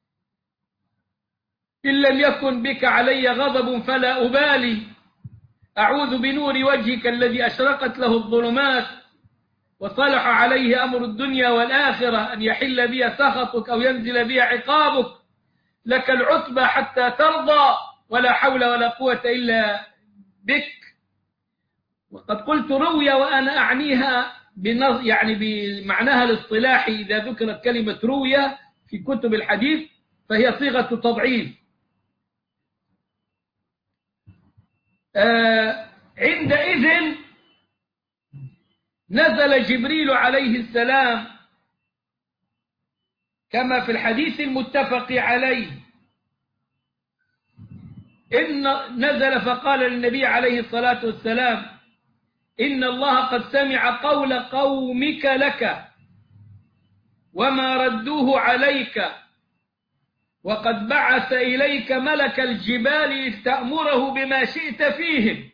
[SPEAKER 1] إن لم يكن بك علي غضب فلا أبالي، أعوذ بنور وجهك الذي أشرقت له الظلمات وصلح عليه أمر الدنيا والآخرة أن يحل بي سخطك أو ينزل بي عقابك، لك العتبى حتى ترضى ولا حول ولا قوة إلا بك. وقد قلت روي وأنا أعنيها بنظ يعني بمعناها الاصطلاحي، إذا ذكرت كلمة روي في كتب الحديث فهي صيغة تضعيف. آه عندئذ نزل جبريل عليه السلام كما في الحديث المتفق عليه، إن نزل فقال للنبي عليه الصلاة والسلام: إن الله قد سمع قول قومك لك وما ردوه عليك، وقد بعث إليك ملك الجبال لتأمره بما شئت فيهم.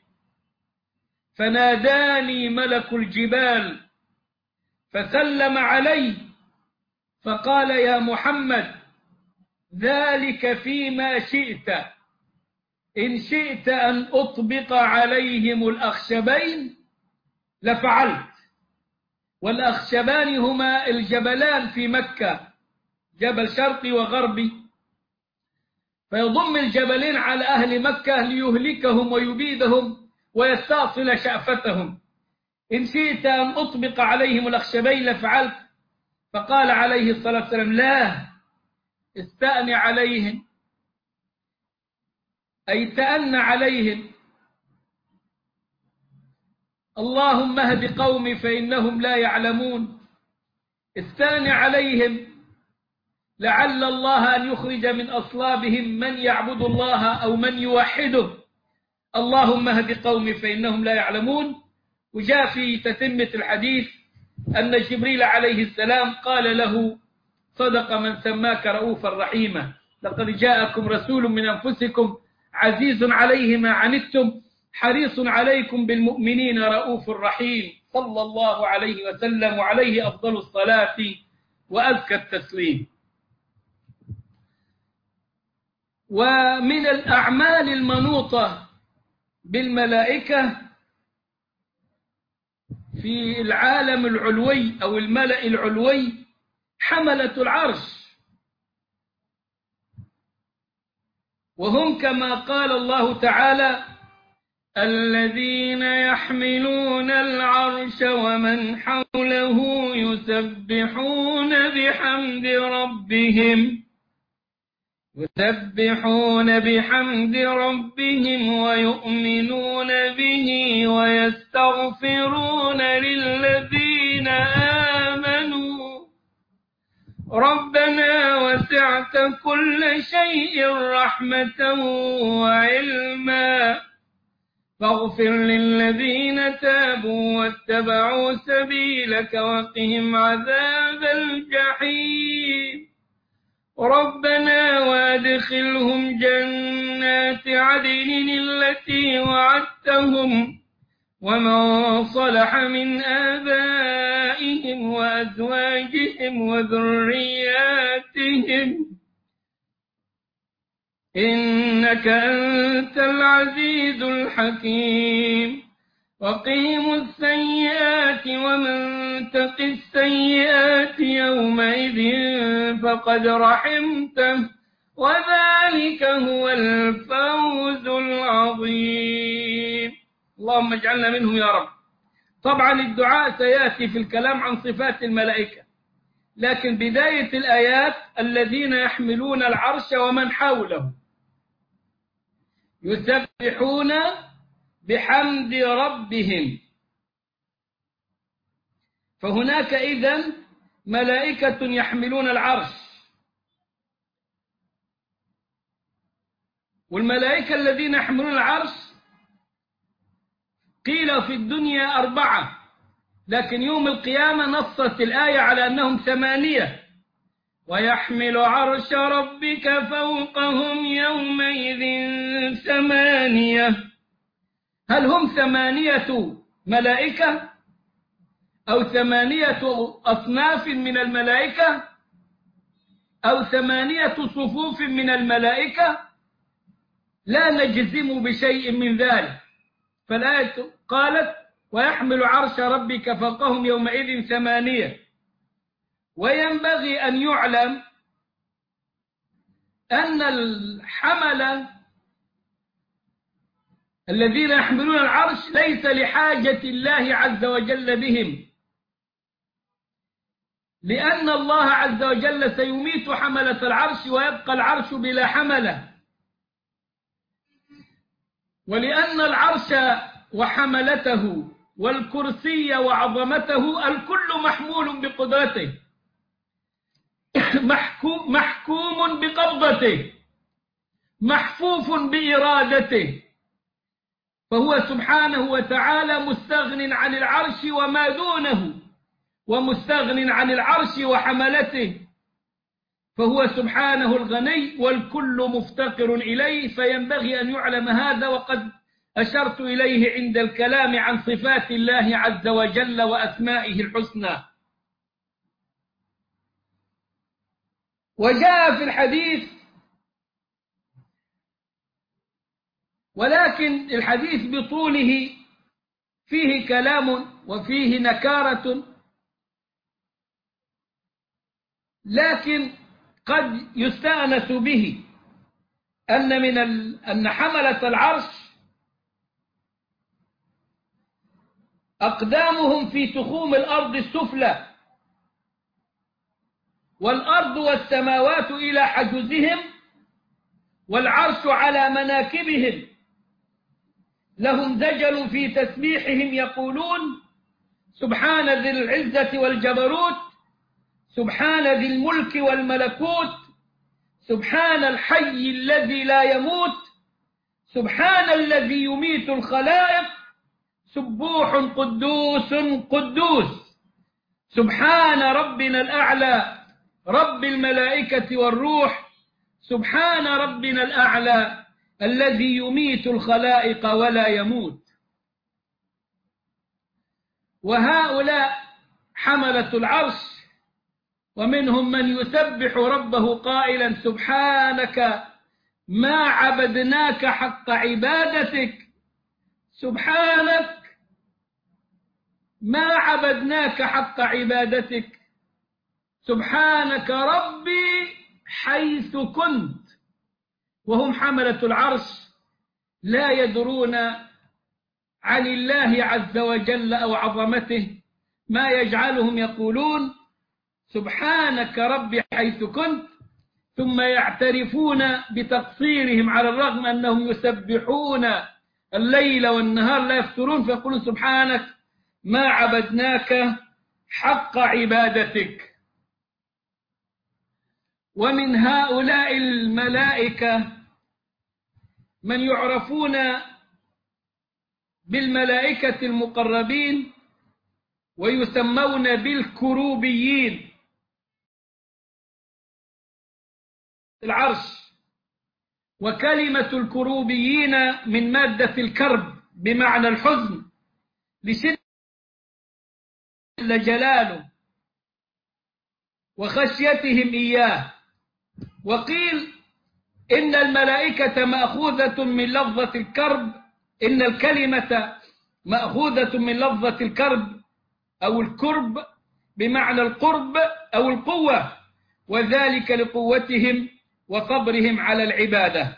[SPEAKER 1] فناداني ملك الجبال فسلم علي فقال: يا محمد ذلك فيما شئت، إن شئت أن أطبق عليهم الأخشبين لفعلت، والأخشبان هما الجبلان في مكة، جبل شرقي وغربي، فيضم الجبلين على أهل مكة ليهلكهم ويبيدهم ويستأصل شأفتهم. إن شئت أن أطبق عليهم الأخشبين لفعلت. فقال عليه الصلاة والسلام: لا، استأن عليهم، أي تأن عليهم، اللهم اهد قومي فإنهم لا يعلمون. استأن عليهم لعل الله أن يخرج من أصلابهم من يعبد الله أو من يوحده. اللهم اهد قومي فإنهم لا يعلمون. وجاء في تتمة الحديث أن جبريل عليه السلام قال له: صدق من سماك رؤوفا رحيما، لقد جاءكم رسول من أنفسكم عزيز عليه ما عنتم حريص عليكم بالمؤمنين رؤوف رحيم، صلى الله عليه وسلم، وعليه أفضل الصلاة وأزكى التسليم. ومن الأعمال المنوطة بالملائكة في العالم العلوي أو الملأ العلوي حملة العرش، وهم كما قال الله تعالى: الذين يحملون العرش ومن حوله يسبحون بحمد ربهم يسبحون بحمد ربهم ويؤمنون به ويستغفرون للذين آمنوا ربنا وسعت كل شيء رحمة وعلما فاغفر للذين تابوا واتبعوا سبيلك وقهم عذاب الجحيم ربنا وادخلهم جنات عدن التي وعدتهم ومن صلح من آبائهم وأزواجهم وذرياتهم إنك أنت العزيز الحكيم وقهم السيئات ومن تق السيئات يومئذ فقد رحمته وذلك هو الفوز العظيم. اللهم اجعلنا منهم يا رب. طبعا الدعاء سيأتي في الكلام عن صفات الملائكة، لكن بداية الآيات: الذين يحملون العرش ومن حوله يسبحون بحمد ربهم. فهناك إذن ملائكة يحملون العرش، والملائكة الذين يحملون العرش قيل في الدنيا أربعة، لكن يوم القيامة نصت الآية على أنهم ثمانية: ويحمل عرش ربك فوقهم يومئذ ثمانية. هل هم ثمانية ملائكة أو ثمانية أصناف من الملائكة أو ثمانية صفوف من الملائكة؟ لا نجزم بشيء من ذلك. فالآية قالت: ويحمل عرش ربك فوقهم يومئذ ثمانية. وينبغي أن يعلم أن الحملة الذين يحملون العرش ليس لحاجة الله عز وجل بهم، لأن الله عز وجل سيميت حملة العرش ويبقى العرش بلا حملة، ولأن العرش وحملته والكرسي وعظمته الكل محمول بقدرته محكوم, محكوم بقبضته محفوف بإرادته، فهو سبحانه وتعالى مستغن عن العرش وما دونه ومستغن عن العرش وحملته، فهو سبحانه الغني والكل مفتقر إليه. فينبغي أن يعلم هذا، وقد أشرت إليه عند الكلام عن صفات الله عز وجل وأسمائه الحسنى. وجاء في الحديث، ولكن الحديث بطوله فيه كلام وفيه نكارة لكن قد يستأنس به أن من ال... أن حملة العرش أقدامهم في تخوم الأرض السفلى، والأرض والسماوات إلى حجزهم، والعرش على مناكبهم، لهم دجل في تسبيحهم يقولون سبحان ذي العزة والجبروت، سبحان ذي الملك والملكوت، سبحان الحي الذي لا يموت، سبحان الذي يميت الخلائق، سبوح قدوس قدوس، سبحان ربنا الأعلى رب الملائكة والروح، سبحان ربنا الأعلى الذي يميت الخلائق ولا يموت. وهؤلاء حملة العرش، ومنهم من يسبح ربه قائلا سبحانك ما عبدناك حق عبادتك، سبحانك ما عبدناك حق عبادتك، سبحانك ربي حيث كنت. وهم حملة العرش لا يدرون عن الله عز وجل أو عظمته ما يجعلهم يقولون سبحانك ربي حيث كنت، ثم يعترفون بتقصيرهم على الرغم أنهم يسبحون الليل والنهار لا يفترون، فيقولون سبحانك ما عبدناك حق عبادتك. ومن هؤلاء الملائكة من يعرفون بالملائكة المقربين ويسمون بالكروبيين. العرش، وكلمة الكروبيين من مادة الكرب بمعنى الحزن لشدة جلاله وخشيتهم إياه. وقيل إن الملائكة مأخوذة من لفظة الكرب، إن الكلمة مأخوذة من لفظة الكرب أو الكرب بمعنى القرب أو القوة، وذلك لقوتهم وصبرهم على العبادة.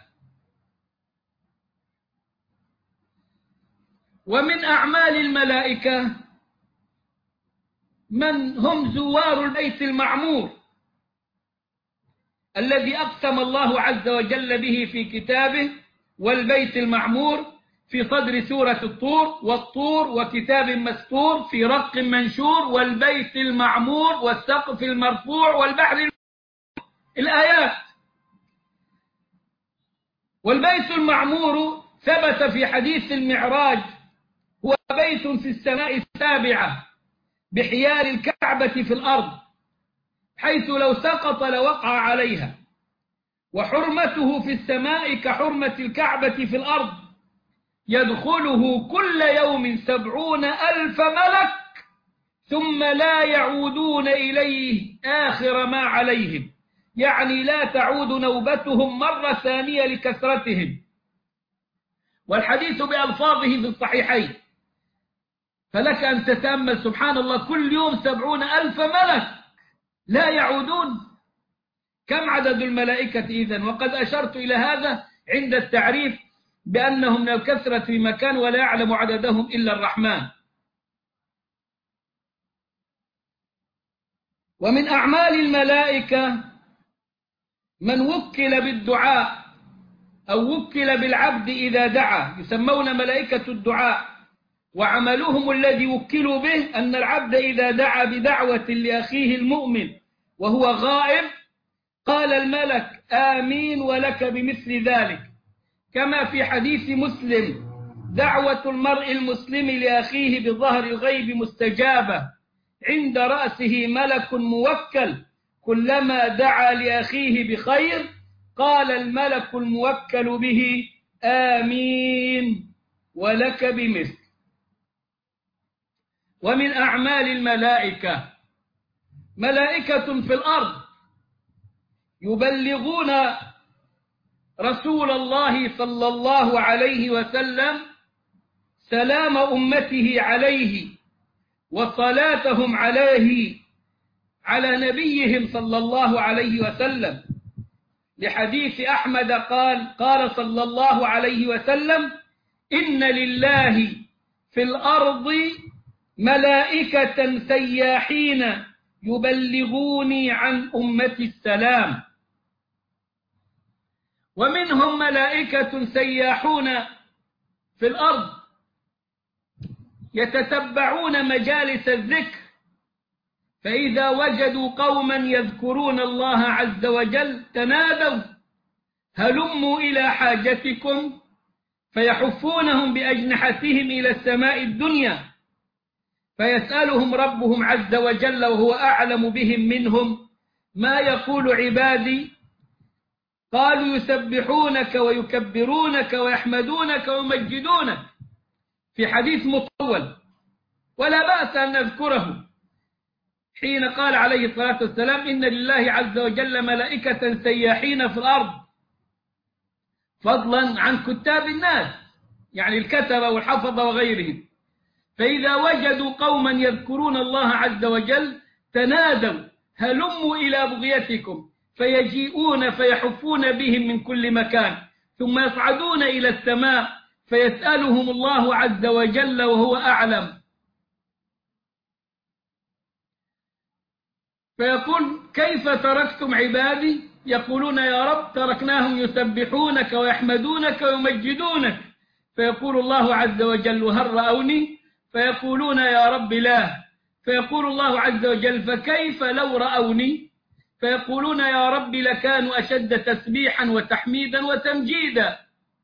[SPEAKER 1] ومن أعمال الملائكة من هم زوار البيت المعمور الذي أقسم الله عز وجل به في كتابه، والبيت المعمور في صدر سورة الطور، والطور وكتاب مسطور في رق منشور، والبيت المعمور والسقف المرفوع والبحر المعمور. الآيات. والبيت المعمور ثبت في حديث المعراج هو بيت في السماء السابعة بحيال الكعبة في الأرض، حيث لو سقط لوقع عليها، وحرمته في السماء كحرمة الكعبة في الأرض، يدخله كل يوم سبعون ألف ملك ثم لا يعودون إليه آخر ما عليهم، يعني لا تعود نوبتهم مرة ثانية لكثرتهم. والحديث بألفاظه في الصحيحين، فلك أن تتأمل سبحان الله كل يوم سبعون ألف ملك لا يعودون. كم عدد الملائكة إذن؟ وقد أشرت إلى هذا عند التعريف بأنهم من الكثرة في مكان ولا يعلم عددهم إلا الرحمن. ومن أعمال الملائكة من وكل بالدعاء أو وكل بالعبد إذا دعا، يسمون ملائكة الدعاء، وعملهم الذي وكلوا به أن العبد إذا دعا بدعوة لأخيه المؤمن وهو غائب قال الملك آمين ولك بمثل ذلك، كما في حديث مسلم دعوة المرء المسلم لأخيه بظهر الغيب مستجابة، عند رأسه ملك موكل، كلما دعا لأخيه بخير قال الملك الموكل به آمين ولك بمثل. ومن أعمال الملائكة ملائكة في الأرض يبلغون رسول الله صلى الله عليه وسلم سلام أمته عليه وصلاتهم عليه على نبيهم صلى الله عليه وسلم، لحديث أحمد قال قال صلى الله عليه وسلم: إن لله في الأرض ملائكة سياحين يبلغوني عن أمتي السلام. ومنهم ملائكة سياحون في الأرض يتتبعون مجالس الذكر، فإذا وجدوا قوما يذكرون الله عز وجل تنادوا: هلموا إلى حاجتكم، فيحفونهم بأجنحتهم إلى السماء الدنيا، فيسألهم ربهم عز وجل وهو أعلم بهم منهم: ما يقول عبادي؟ قالوا: يسبحونك ويكبرونك ويحمدونك ويمجدونك، في حديث مطول ولا بأس أن نذكره، حين قال عليه الصلاة والسلام: إن لله عز وجل ملائكة سياحين في الأرض، فضلا عن كتاب الناس، يعني الكتبة والحفظة وغيرهم. فإذا وجدوا قوما يذكرون الله عز وجل تنادوا: هلموا إلى بغيتكم، فيجيئون فيحفون بهم من كل مكان، ثم يصعدون إلى السماء فيسألهم الله عز وجل وهو أعلم، فيقول: كيف تركتم عبادي؟ يقولون: يا رب تركناهم يسبحونك ويحمدونك ويمجدونك. فيقول الله عز وجل: هل رأوني؟ فيقولون: يا رب لا. فيقول الله عز وجل: فكيف لو رأوني؟ فيقولون: يا رب لكانوا أشد تسبيحا وتحميدا وتمجيدا.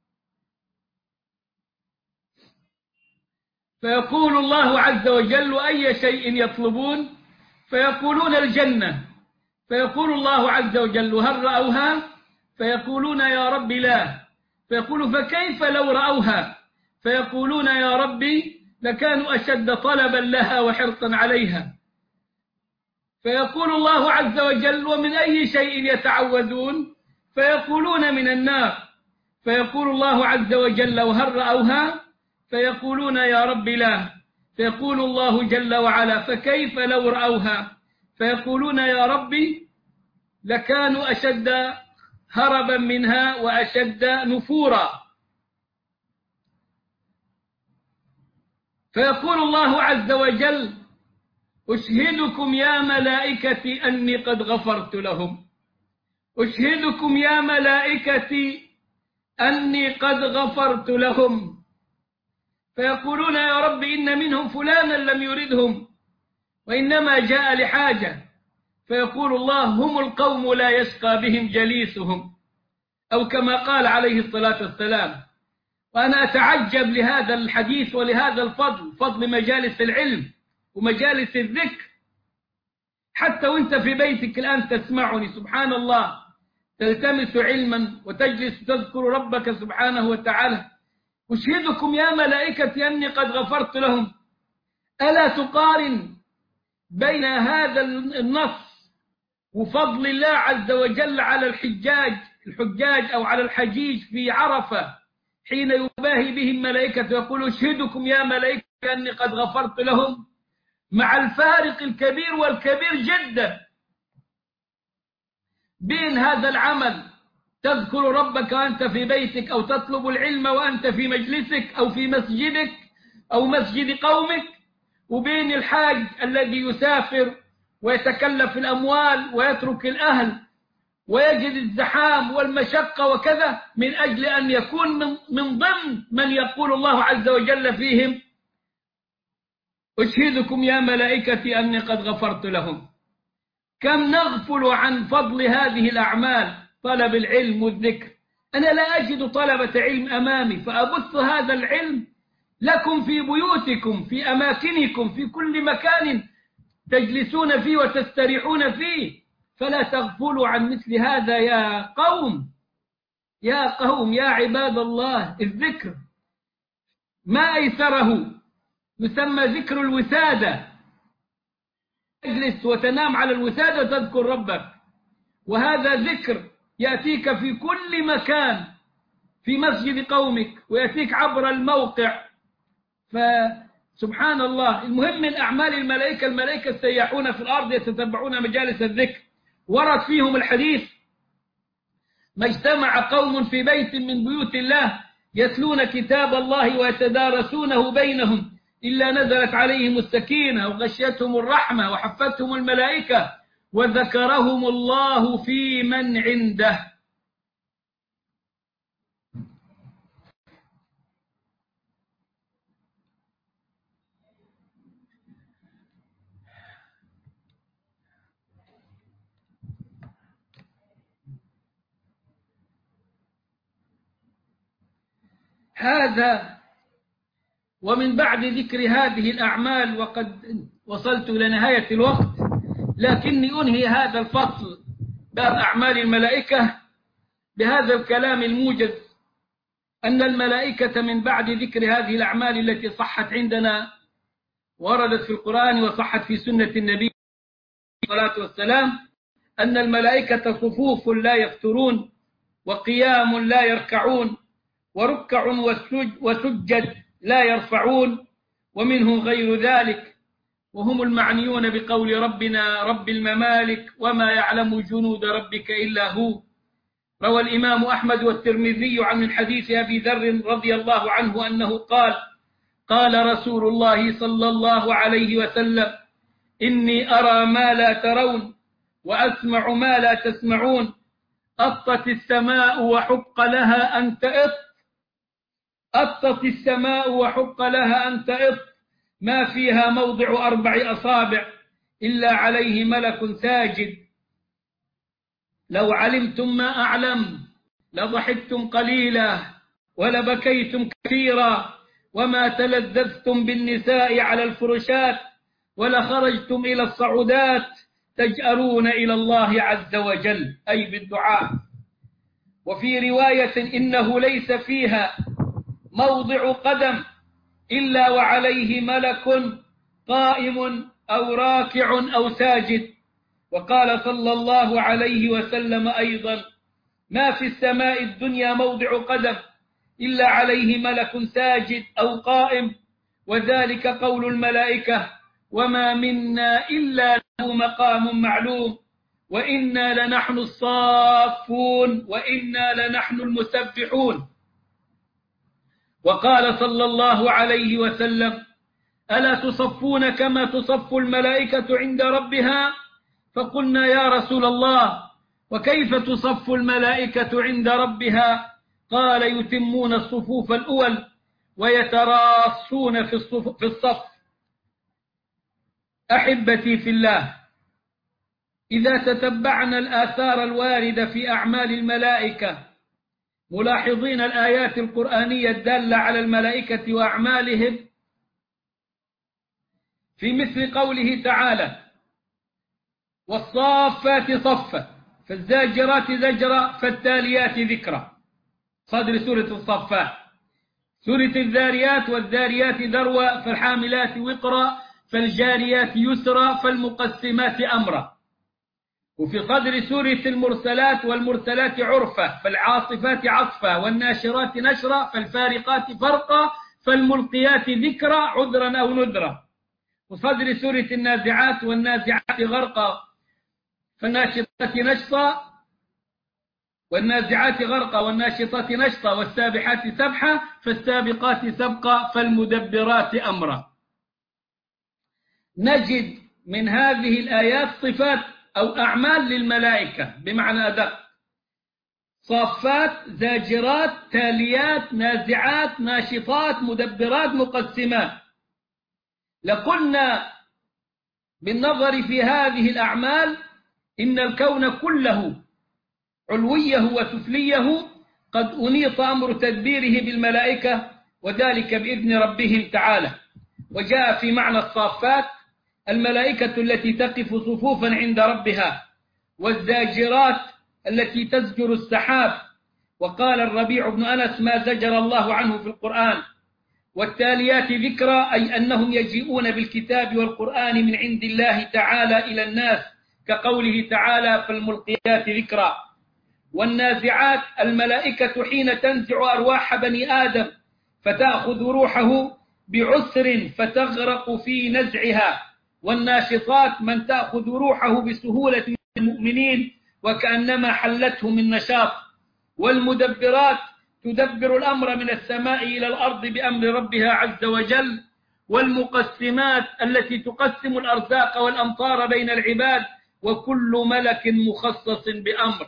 [SPEAKER 1] فيقول الله عز وجل: أي شيء يطلبون؟ فيقولون: الجنة. فيقول الله عز وجل: هل رأوها؟ فيقولون: يا رب لا. فيقول: فكيف لو رأوها؟ فيقولون: يا ربي لكانوا أشد طلبا لها وحرصا عليها. فيقول الله عز وجل: ومن أي شيء يتعوذون؟ فيقولون: من النار. فيقول الله عز وجل: وهل رأوها؟ فيقولون: يا رب لا. فيقول الله جل وعلا: فكيف لو رأوها؟ فيقولون: يا ربي لكانوا أشد هربا منها وأشد نفورا. فيقول الله عز وجل: أشهدكم يا ملائكتي أني قد غفرت لهم، أشهدكم يا ملائكتي أني قد غفرت لهم. فيقولون: يا رب إن منهم فلانا لم يردهم وإنما جاء لحاجة. فيقول الله: هم القوم لا يشقى بهم جليسهم، أو كما قال عليه الصلاة والسلام. وأنا أتعجب لهذا الحديث ولهذا الفضل، فضل مجالس العلم ومجالس الذكر. حتى وانت في بيتك الآن تسمعني، سبحان الله، تلتمس علما وتجلس تذكر ربك سبحانه وتعالى. أشهدكم يا ملائكتي أني قد غفرت لهم. ألا تقارن بين هذا النص وفضل الله عز وجل على الحجاج الحجاج أو على الحجيج في عرفة، حين يباهي بهم ملائكة ويقول: أشهدكم يا ملائكة أني قد غفرت لهم، مع الفارق الكبير والكبير جدا بين هذا العمل، تذكر ربك وأنت في بيتك، أو تطلب العلم وأنت في مجلسك أو في مسجدك أو مسجد قومك، وبين الحاج الذي يسافر ويتكلف الأموال ويترك الأهل ويجد الزحام والمشقة وكذا، من أجل أن يكون من, من ضمن من يقول الله عز وجل فيهم: أشهدكم يا ملائكتي أني قد غفرت لهم. كم نغفل عن فضل هذه الأعمال، طلب العلم والذكر. أنا لا أجد طلبة علم أمامي، فأبث هذا العلم لكم في بيوتكم، في أماكنكم، في كل مكان تجلسون فيه وتستريحون فيه، فلا تغفلوا عن مثل هذا يا قوم يا قوم يا عباد الله. الذكر ما أيسره، يسمى ذكر الوسادة، تجلس وتنام على الوسادة وتذكر ربك، وهذا ذكر يأتيك في كل مكان، في مسجد قومك، ويأتيك عبر الموقع. سبحان الله. المهم من أعمال الملائكة، الملائكة السياحون في الأرض يتتبعون مجالس الذكر، ورد فيهم الحديث: ما اجتمع قوم في بيت من بيوت الله يتلون كتاب الله ويتدارسونه بينهم إلا نزلت عليهم السكينة وغشيتهم الرحمة وحفتهم الملائكة وذكرهم الله في من عنده. هذا ومن بعد ذكر هذه الأعمال، وقد وصلت إلى نهاية الوقت، لكني أنهي هذا الفصل باب أعمال الملائكة بهذا الكلام الموجز: أن الملائكة من بعد ذكر هذه الأعمال التي صحت عندنا وردت في القرآن وصحت في سنة النبي عليه الصلاة والسلام، أن الملائكة صفوف لا يفترون، وقيام لا يركعون، وركع وسجد لا يرفعون، ومنهم غير ذلك، وهم المعنيون بقول ربنا رب الممالك وما يعلم جنود ربك إلا هو. روى الإمام أحمد والترمذي عن من حديث أبي ذر رضي الله عنه أنه قال: قال رسول الله صلى الله عليه وسلم: إني أرى ما لا ترون وأسمع ما لا تسمعون، أطت السماء وحق لها أن تئط، أطت السماء وحق لها أن تئط، ما فيها موضع أربع أصابع إلا عليه ملك ساجد. لو علمتم ما أعلم لضحكتم قليلا ولبكيتم كثيرا، وما تلذذتم بالنساء على الفرشات، ولخرجتم إلى الصعودات تجأرون إلى الله عز وجل، أي بالدعاء. وفي رواية: إنه ليس فيها موضع قدم إلا وعليه ملك قائم أو راكع أو ساجد. وقال صلى الله عليه وسلم أيضا: ما في السماء الدنيا موضع قدم إلا عليه ملك ساجد أو قائم، وذلك قول الملائكة: وما منا إلا له مقام معلوم، وإنا لنحن الصافون، وإنا لنحن المسبحون. وقال صلى الله عليه وسلم: ألا تصفون كما تصف الملائكة عند ربها؟ فقلنا: يا رسول الله، وكيف تصف الملائكة عند ربها؟ قال: يتمون الصفوف الأول ويتراصون في الصف, في الصف. أحبتي في الله، إذا تتبعنا الآثار الواردة في أعمال الملائكة ملاحظين الآيات القرآنية الدالة على الملائكة وأعمالهم، في مثل قوله تعالى: والصافات صفا فالزاجرات زجرا فالتاليات ذكرا، صدر سورة الصفات. سورة الذاريات: والذاريات ذروا فالحاملات وقرا فالجاريات يسرا فالمقسمات أمرا. وفي صدر سورة المرسلات: والمرسلات عرفا فالعاصفات عصفا والناشرات نشرا فالفارقات فرقا فالملقيات ذكرا عذرا أو نذرا. وصدر سورة النازعات: والنازعات غرقا فالناشطات نشطا والنازعات غرقا والناشطات نشطا والسابحات سبحا فالسابقات سبقا فالمدبرات أمرا. نجد من هذه الآيات صفات أو أعمال للملائكة بمعنى أدق: صافات، زاجرات، تاليات، نازعات، ناشطات، مدبرات، مقسمات. لقلنا بالنظر في هذه الأعمال إن الكون كله علويه وسفليه قد أنيط أمر تدبيره بالملائكة، وذلك بإذن ربهم تعالى. وجاء في معنى الصافات الملائكة التي تقف صفوفا عند ربها، والزاجرات التي تزجر السحاب، وقال الربيع بن أنس: ما زجر الله عنه في القرآن. والتاليات ذكرى، أي أنهم يجيئون بالكتاب والقرآن من عند الله تعالى إلى الناس، كقوله تعالى: فالملقيات ذكرى. والنازعات الملائكة حين تنزع أرواح بني آدم فتأخذ روحه بعسر فتغرق في نزعها، والناشطات من تأخذ روحه بسهولة من المؤمنين وكأنما حلته من نشاط، والمدبرات تدبر الأمر من السماء إلى الأرض بأمر ربها عز وجل، والمقسمات التي تقسم الأرزاق والأمطار بين العباد، وكل ملك مخصص بأمر.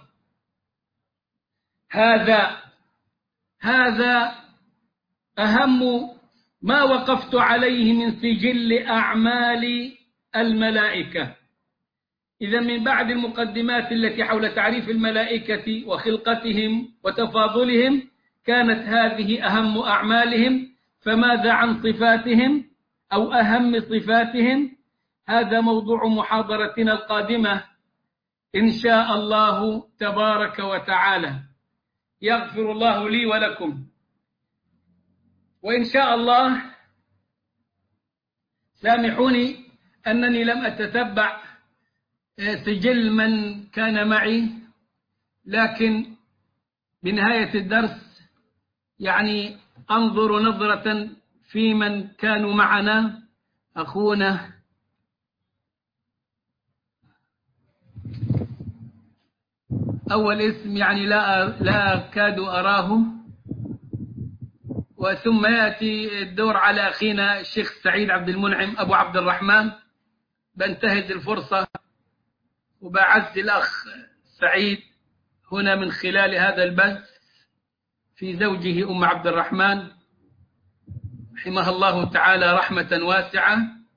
[SPEAKER 1] هذا هذا أهم ما وقفت عليه من سجل أعمال الملائكة. إذا من بعد المقدمات التي حول تعريف الملائكة وخلقتهم وتفاضلهم كانت هذه أهم أعمالهم. فماذا عن صفاتهم أو أهم صفاتهم؟ هذا موضوع محاضرتنا القادمة إن شاء الله تبارك وتعالى. يغفر الله لي ولكم. وإن شاء الله سامحوني أنني لم أتتبع سجل من كان معي، لكن بنهاية الدرس يعني أنظر نظرة في من كانوا معنا. أخونا أول اسم يعني لا لا أكاد أراه، وثم يأتي الدور على أخينا الشيخ سعيد عبد المنعم أبو عبد الرحمن. بنتهز الفرصة وبعز الأخ سعيد هنا من خلال هذا البث في زوجه أم عبد الرحمن رحمها الله تعالى رحمة واسعة،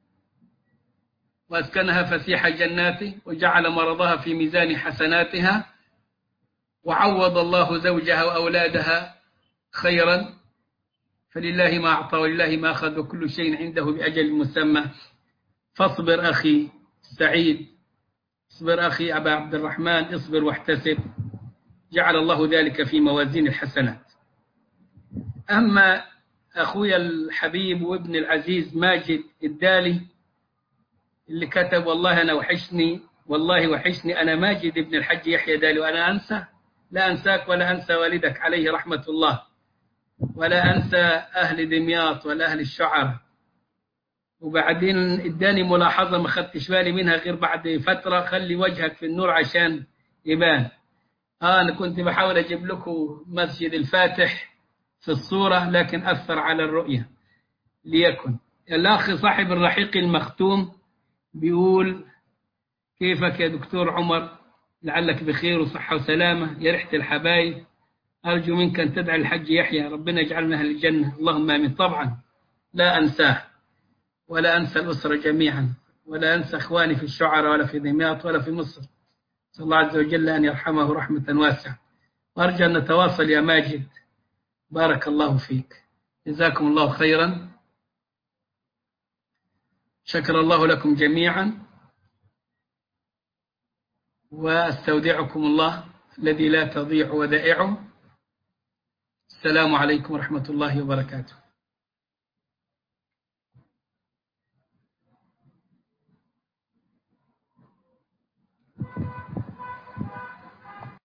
[SPEAKER 1] وأسكنها فسيح جناته وجعل مرضها في ميزان حسناتها، وعوض الله زوجها وأولادها خيرا، فلله ما أعطى ولله ما أخذ وكل شيء عنده بأجل مسمى. فاصبر أخي سعيد، اصبر أخي أبا عبد الرحمن، اصبر واحتسب، جعل الله ذلك في موازين الحسنات. أما أخوي الحبيب وابن العزيز ماجد الدالي اللي كتب والله أنا وحشني، والله وحشني أنا ماجد ابن الحج يحيى دالي، وأنا أنسى؟ لا أنساك ولا أنسى والدك عليه رحمة الله، ولا أنسى أهل دمياط ولا أهل الشعر. وبعدين اداني ملاحظة ما خدتش بالي منها غير بعد فترة، خلي وجهك في النور عشان يبان. آه أنا كنت بحاول أجيب لكم مسجد الفاتح في الصورة لكن أثر على الرؤية. ليكن الأخ صاحب الرحيق المختوم بيقول كيفك يا دكتور عمر، لعلك بخير وصحة وسلامة يا ريحة الحبايب، أرجو منك أن تدعي الحج يحيى ربنا يجعلنا أهل الجنة اللهم آمين. طبعا لا أنساه ولا أنسى الأسرة جميعا، ولا أنسى إخواني في الشعراء ولا في دمياط ولا في مصر. صلى الله عز وجل أن يرحمه رحمة واسعة، وأرجو أن نتواصل يا ماجد. بارك الله فيك، جزاكم الله خيرا، شكر الله لكم جميعا، واستودعكم الله الذي لا تضيع ودائعه. السلام عليكم ورحمة الله وبركاته.